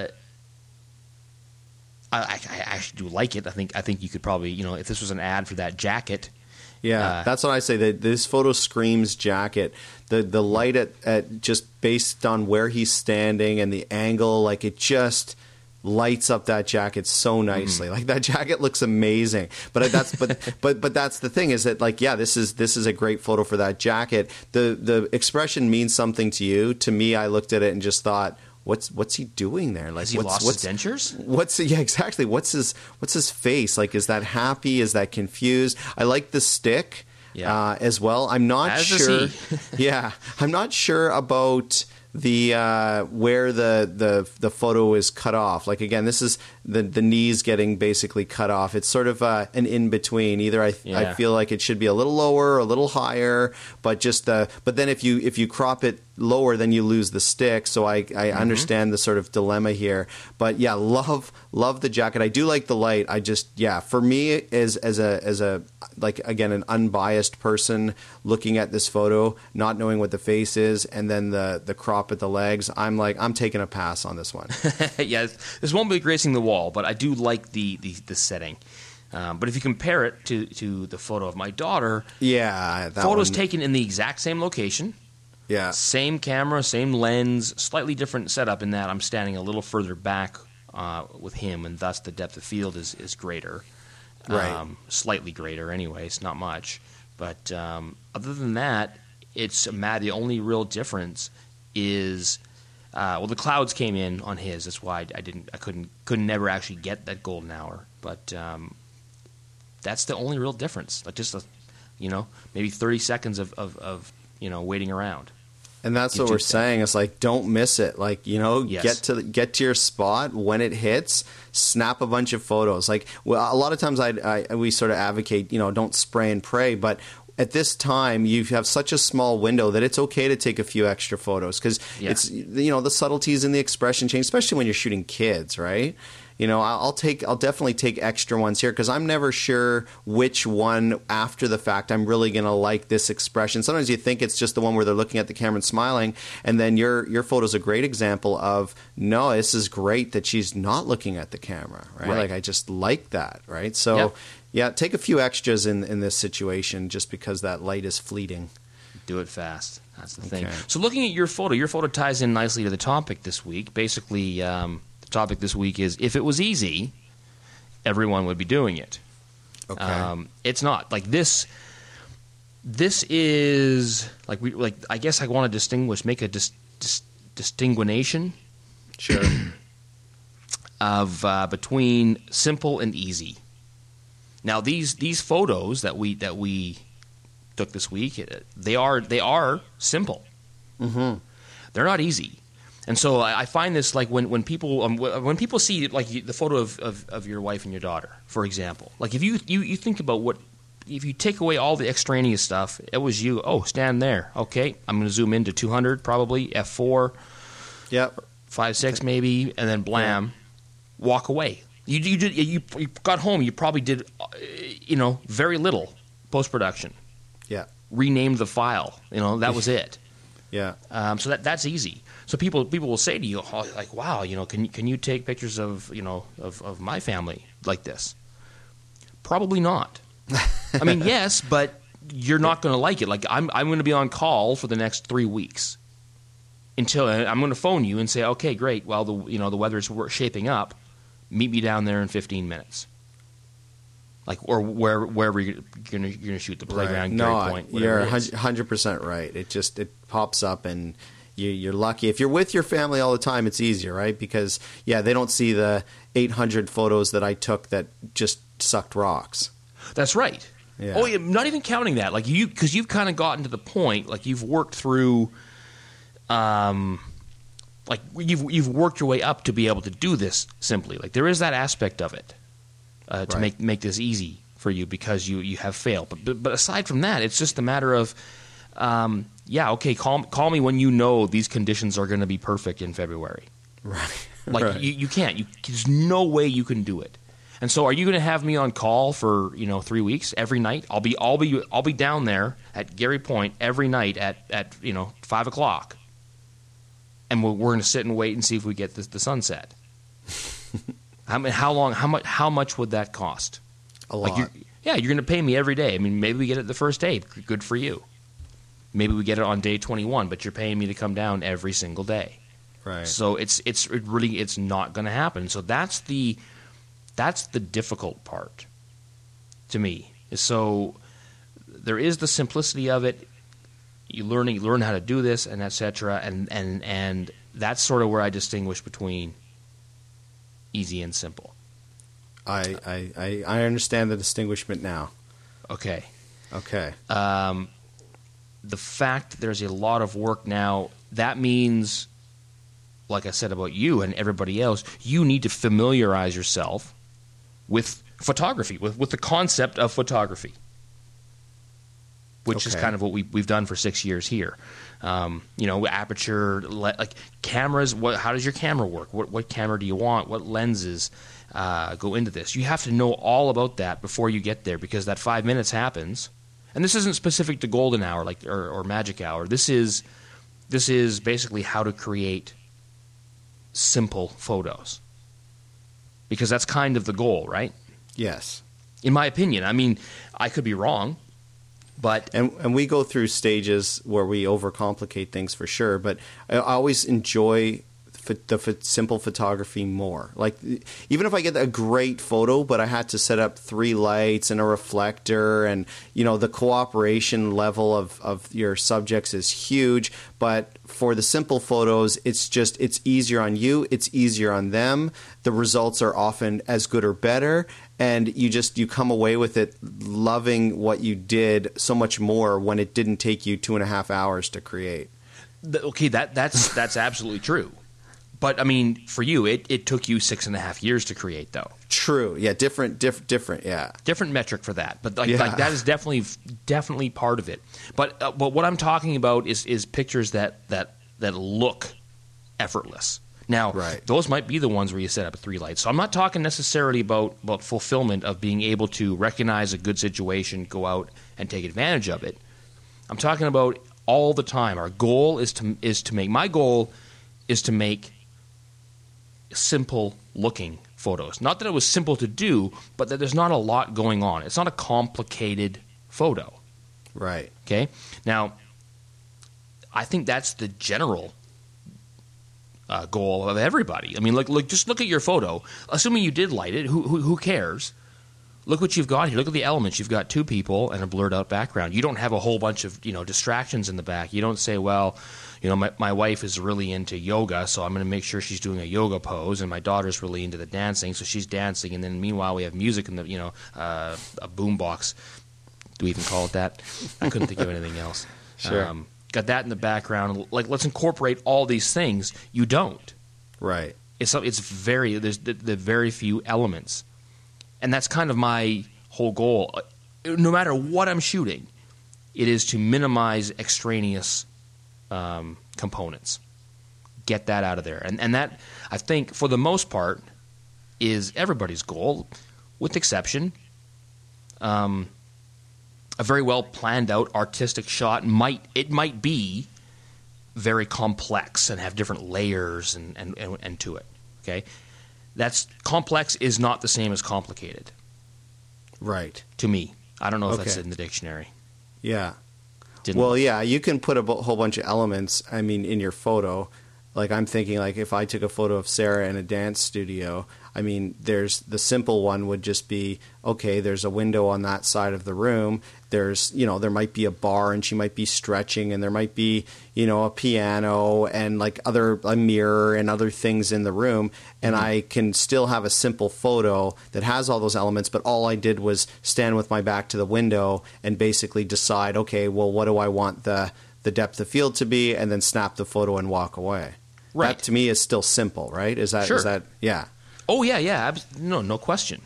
I actually do like it. I think you could probably, if this was an ad for that jacket. Yeah, that's what I say. That this photo screams jacket. The light at just based on where he's standing and the angle, like, it just lights up that jacket so nicely. Like, that jacket looks amazing. But that's but that's the thing, is that, like, this is a great photo for that jacket. The expression means something to you. To me, I looked at it and just thought, What's he doing there? Like, has he lost his dentures? Exactly. What's his face? Like, is that happy? Is that confused? I like the stick as well. I'm not sure. I'm not sure about the where the photo is cut off. Like, again, this is the knees getting basically cut off. It's sort of an in between. Either I feel like it should be a little lower, or a little higher, but then if you crop it lower, then you lose the stick. So I understand the sort of dilemma here. But yeah, love the jacket. I do like the light. I just, for me, as a like, again, an unbiased person looking at this photo, not knowing what the face is, and then the crop at the legs, I'm taking a pass on this one. Yeah, this won't be gracing the wall, but I do like the setting. But if you compare it to the photo of my daughter, photos taken in the exact same location. Yeah. Same camera, same lens, slightly different setup in that I'm standing a little further back with him, and thus the depth of field is greater. Right. Slightly greater anyways, not much. But other than that, it's the only real difference is the clouds came in on his. That's why I couldn't never actually get that golden hour. But that's the only real difference. Like, just maybe 30 seconds of waiting around. And that's what we're saying. It's like, don't miss it. Like, get to your spot when it hits. Snap a bunch of photos. Like, well, a lot of times we sort of advocate, don't spray and pray. But at this time, you have such a small window that it's okay to take a few extra photos, because it's the subtleties in the expression change, especially when you're shooting kids, right? I'll definitely take extra ones here because I'm never sure which one after the fact I'm really going to like this expression. Sometimes you think it's just the one where they're looking at the camera and smiling, and then your photo's a great example of, no, this is great that she's not looking at the camera, right? Like, I just like that, right? So, yeah, take a few extras in this situation just because that light is fleeting. Do it fast. That's the thing. So looking at your photo ties in nicely to the topic this week. Basically, the topic this week is, if it was easy, everyone would be doing it. Okay. It's not. Like this is I guess I want to make a distinguishing sure of between simple and easy. Now these photos that we took this week, they are simple. Mm-hmm. They're not easy, and so I find this, like, when people see, like, the photo of your wife and your daughter, for example. Like, if you think about if you take away all the extraneous stuff, it was you. Oh, stand there. Okay, I'm going to zoom into 200, probably F4. Yep. 5.6 maybe, and then blam, walk away. You got home. You probably did very little post production. Yeah. Renamed the file. That was it. Yeah. So that's easy. So people will say to you, like, wow, can you take pictures of my family like this? Probably not. I mean, yes, but you're not going to like it. Like, I'm going to be on call for the next 3 weeks until I'm going to phone you and say, okay, great. Well, the weather is shaping up. Meet me down there in 15 minutes. Like, or wherever you're gonna shoot, the playground, right. Gary Point. You're 100% right. It pops up, and you're lucky. If you're with your family all the time, it's easier, right? Because they don't see the 800 photos that I took that just sucked rocks. That's right. Yeah. Oh, yeah, not even counting that. Like, because you've kind of gotten to the point. Like, you've worked through, like, you've worked your way up to be able to do this simply. Like, there is that aspect of it. To make this easy for you because you have failed. But aside from that, it's just a matter of, okay, call me when you know these conditions are going to be perfect in February. Right. Like, right. You can't. There's no way you can do it. And so, are you going to have me on call for 3 weeks every night? I'll be down there at Gary Point every night at 5:00, and we're going to sit and wait and see if we get the sunset. I mean, how much would that cost? A lot. Like, you're going to pay me every day. I mean, maybe we get it the first day. Good for you. Maybe we get it on day 21, but you're paying me to come down every single day. Right. So it's not going to happen. So that's the difficult part to me. So there is the simplicity of it. You learn how to do this, and etc. And that's sort of where I distinguish between easy and simple. I understand the distinguishment now. Okay. The fact that there's a lot of work now, that means, like I said about you and everybody else, you need to familiarize yourself with photography, with the concept of photography, which is kind of what we've done for 6 years here. Aperture, like cameras. How does your camera work? What camera do you want? What lenses go into this? You have to know all about that before you get there, because that 5 minutes happens, and this isn't specific to golden hour or magic hour. This is basically how to create simple photos, because that's kind of the goal, right? Yes. In my opinion. I mean, I could be wrong. But and we go through stages where we overcomplicate things for sure, but I always enjoy the simple photography more. Like, even if I get a great photo, but I had to set up 3 lights and a reflector, and the cooperation level of your subjects is huge. But for the simple photos, it's easier on you, it's easier on them. The results are often as good or better, and you come away with it loving what you did so much more when it didn't take you 2.5 hours to create. Okay, that's absolutely true. But, I mean, for you, it took you 6.5 years to create, though. True. Yeah, different, yeah. Different metric for that. But like that is definitely part of it. But what I'm talking about is pictures that look effortless. Now, Right. those might be the ones where you set up 3 lights. So I'm not talking necessarily about fulfillment of being able to recognize a good situation, go out and take advantage of it. I'm talking about all the time. Our goal is to make simple looking photos. Not that it was simple to do, but that there's not a lot going on. It's not a complicated photo. Right. Okay? Now, I think that's the general goal of everybody. I mean, just look at your photo. Assuming you did light it, who cares? Look what you've got here. Look at the elements. You've got 2 people and a blurred out background. You don't have a whole bunch of distractions in the back. You don't say, well, my wife is really into yoga, so I'm going to make sure she's doing a yoga pose, and my daughter's really into the dancing, so she's dancing. And then meanwhile, we have music in the a boom box. Do we even call it that? I couldn't think of anything else. Sure. Got that in the background. Like, let's incorporate all these things. You don't. Right. There's the very few elements. And that's kind of my whole goal. No matter what I'm shooting, it is to minimize extraneous components. Get that out of there. And that, I think, for the most part, is everybody's goal, with exception. A very well planned out artistic shot might be very complex and have different layers and to it. Okay? That's complex is not the same as complicated. Right. To me. I don't know if Okay. that's in the dictionary. Yeah. Didn't- Well, yeah, you can put a whole bunch of elements, in your photo. Like, I'm thinking, like, if I took a photo of Sarah in a dance studio, there's the simple one would just be, okay, there's a window on that side of the room. There's, there might be a bar and she might be stretching, and there might be, a piano and like a mirror and other things in the room. And I can still have a simple photo that has all those elements, but all I did was stand with my back to the window and basically decide, okay, well, what do I want the depth of field to be, and then snap the photo and walk away. Right. That to me is still simple, right? Sure. Is that yeah. Oh yeah. No question.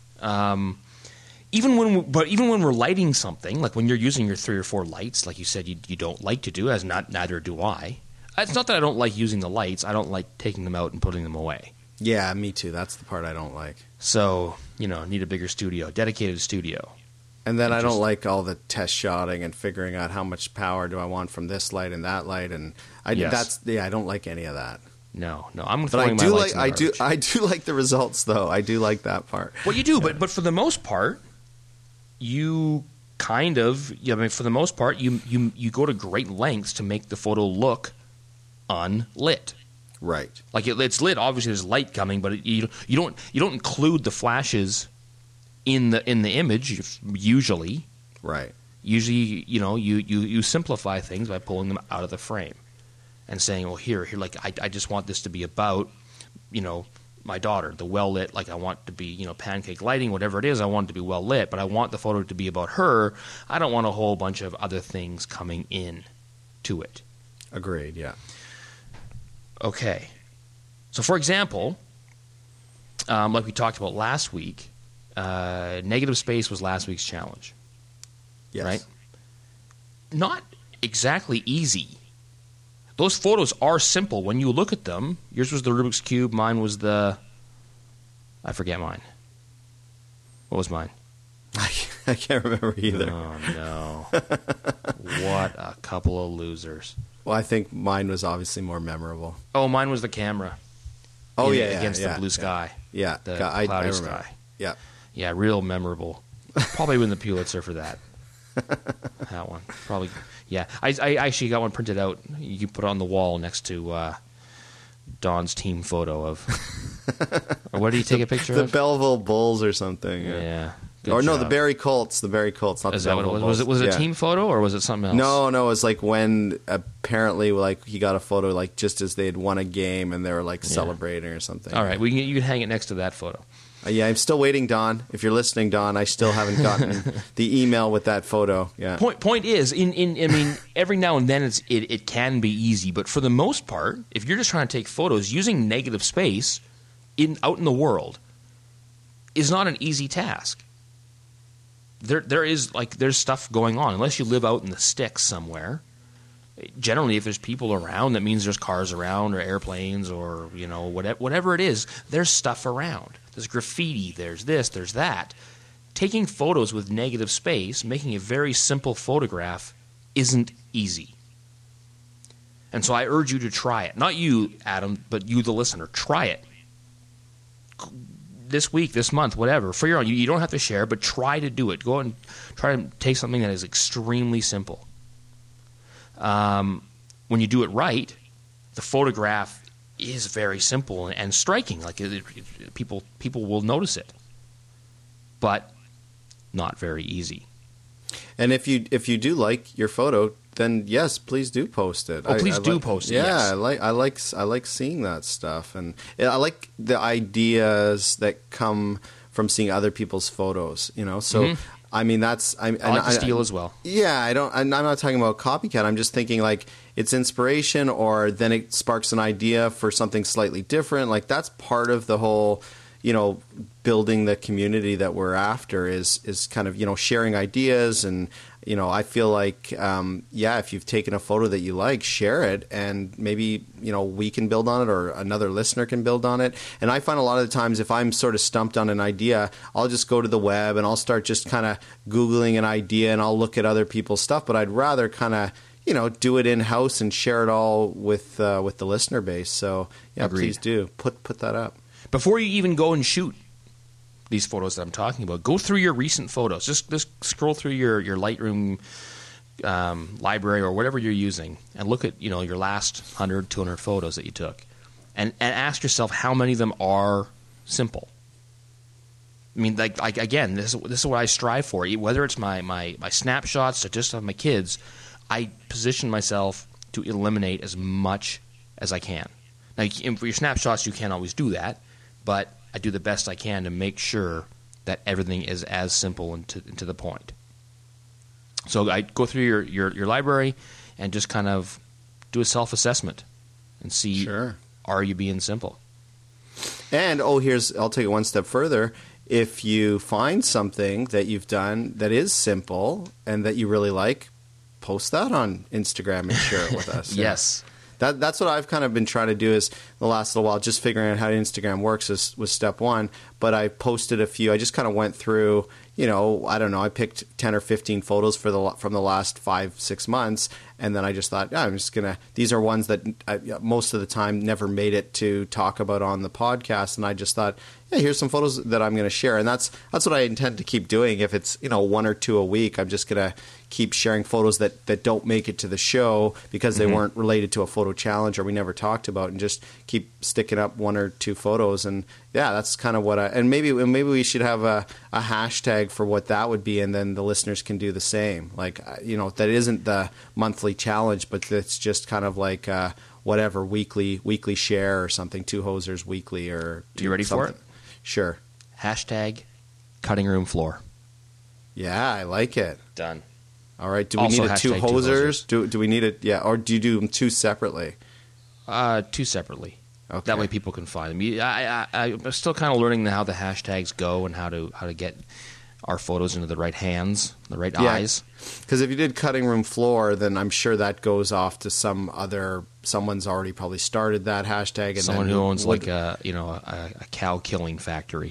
Even when we're lighting something, like when you're using your 3 or 4 lights, like you said, you don't like to do, neither do I. It's not that I don't like using the lights. I don't like taking them out and putting them away. Yeah, me too. That's the part I don't like. So need a bigger studio, dedicated studio. And then I don't like all the test shotting and figuring out how much power do I want from this light and that light, and I don't like any of that. No, I'm But throwing my lights in the I garbage. do like the results though. I do like that part. Well, you do, but for the most part, you kind of, for the most part, you go to great lengths to make the photo look unlit. Right. Like it's lit. Obviously, there's light coming, but you don't include the flashes in the image usually. Right. Usually, you simplify things by pulling them out of the frame and saying, well, here, like I just want this to be about, my daughter, the well lit. Like I want it to be, pancake lighting, whatever it is. I want it to be well lit, but I want the photo to be about her. I don't want a whole bunch of other things coming in to it. Agreed. Yeah. Okay. So, for example, like we talked about last week, negative space was last week's challenge. Yes. Right? Not exactly easy. Those photos are simple when you look at them. Yours was the Rubik's Cube. Mine was I forget mine. What was mine? I can't remember either. Oh, no. What a couple of losers. Well, I think mine was obviously more memorable. Oh, mine was the camera. Oh, Against the blue sky. Yeah. The I cloudy remember. sky. Yeah. Yeah, real memorable. Probably win the Pulitzer for that. That one. Probably. Yeah. I actually got one printed out. You can put it on the wall next to Don's team photo of. Or what do you take a picture The of? Belleville Bulls or something. Yeah. Good Or no, job. the Barry Colts. The Barry Colts, not Is the that what it Belleville was? Bulls. Was it a Yeah. team photo or was it something else? No, it was like when apparently like he got a photo like just as they had won a game and they were like celebrating or something. All right. You can hang it next to that photo. Yeah, I'm still waiting, Don. If you're listening, Don, I still haven't gotten the email with that photo. Yeah. Point is, I mean, every now and then it can be easy, but for the most part, if you're just trying to take photos, using negative space out in the world is not an easy task. There's stuff going on unless you live out in the sticks somewhere. Generally, if there's people around, that means there's cars around or airplanes or, whatever it is, there's stuff around. There's graffiti, there's this, there's that. Taking photos with negative space, making a very simple photograph, isn't easy. And so I urge you to try it. Not you, Adam, but you, the listener. Try it. This week, this month, whatever. For your own. You don't have to share, but try to do it. Go and try to take something that is extremely simple. When you do it right, the photograph is very simple and striking. Like people will notice it, but not very easy. And if you do like your photo, then yes, please do post it. Please do post it. Yeah, yes. I like seeing that stuff, and I like the ideas that come from seeing other people's photos. So. Mm-hmm. I mean, I like to steal as well. Yeah, I'm not talking about copycat. I'm just thinking like it's inspiration, or then it sparks an idea for something slightly different. Like that's part of the whole, building the community that we're after is kind of sharing ideas. And I feel like if you've taken a photo that you like, share it, and maybe we can build on it, or another listener can build on it. And I find a lot of the times if I'm sort of stumped on an idea, I'll just go to the web and I'll start just kind of Googling an idea, and I'll look at other people's stuff. But I'd rather kind of do it in house and share it all with the listener base. So yeah, Agreed. Please do put that up. Before you even go and shoot these photos that I'm talking about, go through your recent photos. Just scroll through your Lightroom library or whatever you're using, and look at your last 100, 200 photos that you took, and ask yourself how many of them are simple. I mean, like again, this is what I strive for. Whether it's my snapshots or just of my kids, I position myself to eliminate as much as I can. Now, for your snapshots, you can't always do that, but I do the best I can to make sure that everything is as simple and to the point. So I go through your library and just kind of do a self-assessment and see, sure, are you being simple? And I'll take it one step further. If you find something that you've done that is simple and that you really like, post that on Instagram and share it with us. Yes. That's what I've kind of been trying to do is the last little while, just figuring out how Instagram works was step one. But I posted a few. I just kind of went through, I don't know, I picked 10 or 15 photos from the last 5-6 months. And then I just thought, I'm just going to – these are ones that I, most of the time never made it to talk about on the podcast. And I just thought, yeah, here's some photos that I'm going to share. And that's what I intend to keep doing. If it's, 1 or 2 a week, I'm just going to keep sharing photos that don't make it to the show because they weren't related to a photo challenge or we never talked about, and just keep sticking up 1 or 2 photos. And yeah, that's kind of what and maybe we should have a hashtag for what that would be, and then the listeners can do the same. Like, that isn't the monthly challenge, but it's just kind of like whatever, weekly share or something, 2 hosers weekly or you ready something. for it? Sure. Hashtag cutting room floor. Yeah, I like it. Done. All right. Do we Also need a 2 hosers? Do we need it? Yeah. Or do you do them 2 separately? 2 separately. Okay. That way people can find them. I'm still kind of learning how the hashtags go and how to get our photos into the right hands, the right eyes. Because if you did cutting room floor, then I'm sure that goes off to someone's already probably started that hashtag. And someone who owns like a cow killing factory.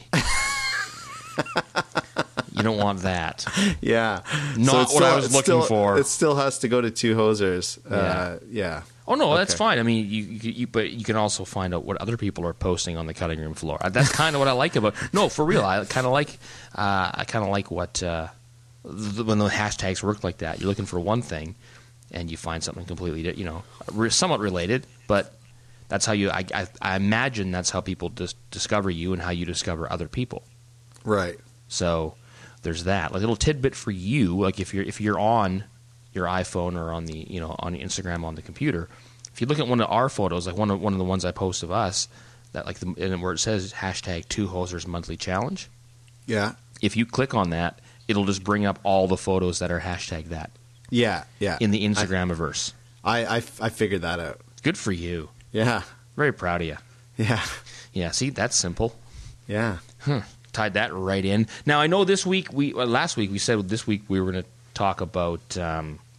You don't want that. Yeah. Not what I was looking for. It still has to go to 2 hosers. Yeah. Oh no, that's fine. I mean, but you can also find out what other people are posting on the cutting room floor. That's kind of what I like about. No, for real, I kind of like what when the hashtags work like that. You're looking for one thing, and you find something completely, somewhat related. But that's how I imagine that's how people discover you and how you discover other people. Right. So there's that. Like a little tidbit for you. Like if you're on your iPhone or on the on Instagram on the computer, if you look at one of our photos, like one of the ones I post of us, that and where it says hashtag 2 hosers monthly challenge. Yeah. If you click on that, it'll just bring up all the photos that are hashtag that. Yeah. In the Instagramiverse. I figured that out. Good for you. Yeah. Very proud of you. Yeah. Yeah. See, that's simple. Yeah. Tied that right in. Now I know last week we said this week we were going to talk about the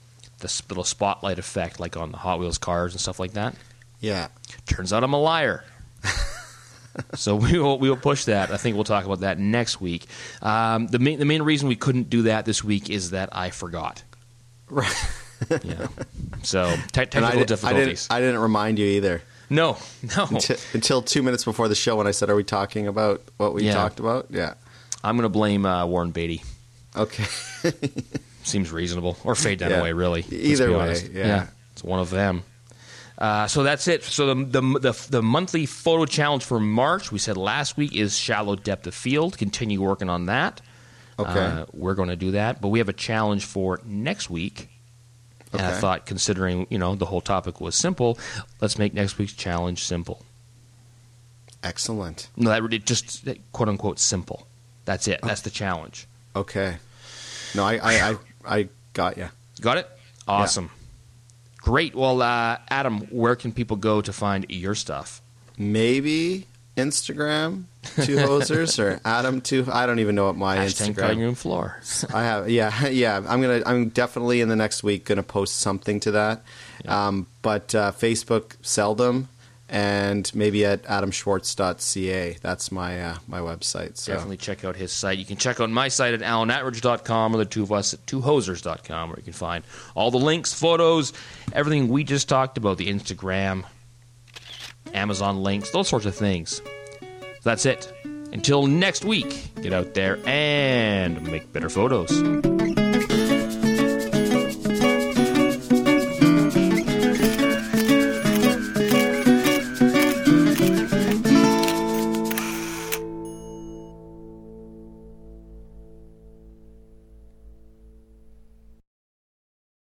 this little spotlight effect, like on the Hot Wheels cars and stuff like that. Yeah. Turns out I'm a liar. So we will push that. I think we'll talk about that next week. The main reason we couldn't do that this week is that I forgot. Right. Yeah. So technical difficulties. I didn't remind you either. No. Until 2 minutes before the show when I said, "Are we talking about what we talked about?" Yeah. I'm going to blame Warren Beatty. Okay. Seems reasonable. Or Faye Dunaway, really. Either way, yeah. It's one of them. So that's it. So the monthly photo challenge for March, we said last week, is shallow depth of field. Continue working on that. Okay. We're going to do that. But we have a challenge for next week. And I thought, considering, the whole topic was simple, let's make next week's challenge simple. Excellent. No, that really just quote-unquote simple. That's it. That's the challenge. Okay. No, I got you. Got it? Awesome. Yeah. Great. Well, Adam, where can people go to find your stuff? Maybe Instagram, Two Hosers, or Adam Two. I don't even know what my Hashtag Instagram. Cutting Room Floor. I have. Yeah. I'm definitely in the next week gonna post something to that. Yeah. But Facebook seldom, and maybe at adamschwartz.ca. That's my my website. So definitely check out his site. You can check out my site at alanatridge.com, or the two of us at twohosers.com, where you can find all the links, photos, everything we just talked about, the Instagram, Amazon links, those sorts of things. That's it. Until next week, get out there and make better photos.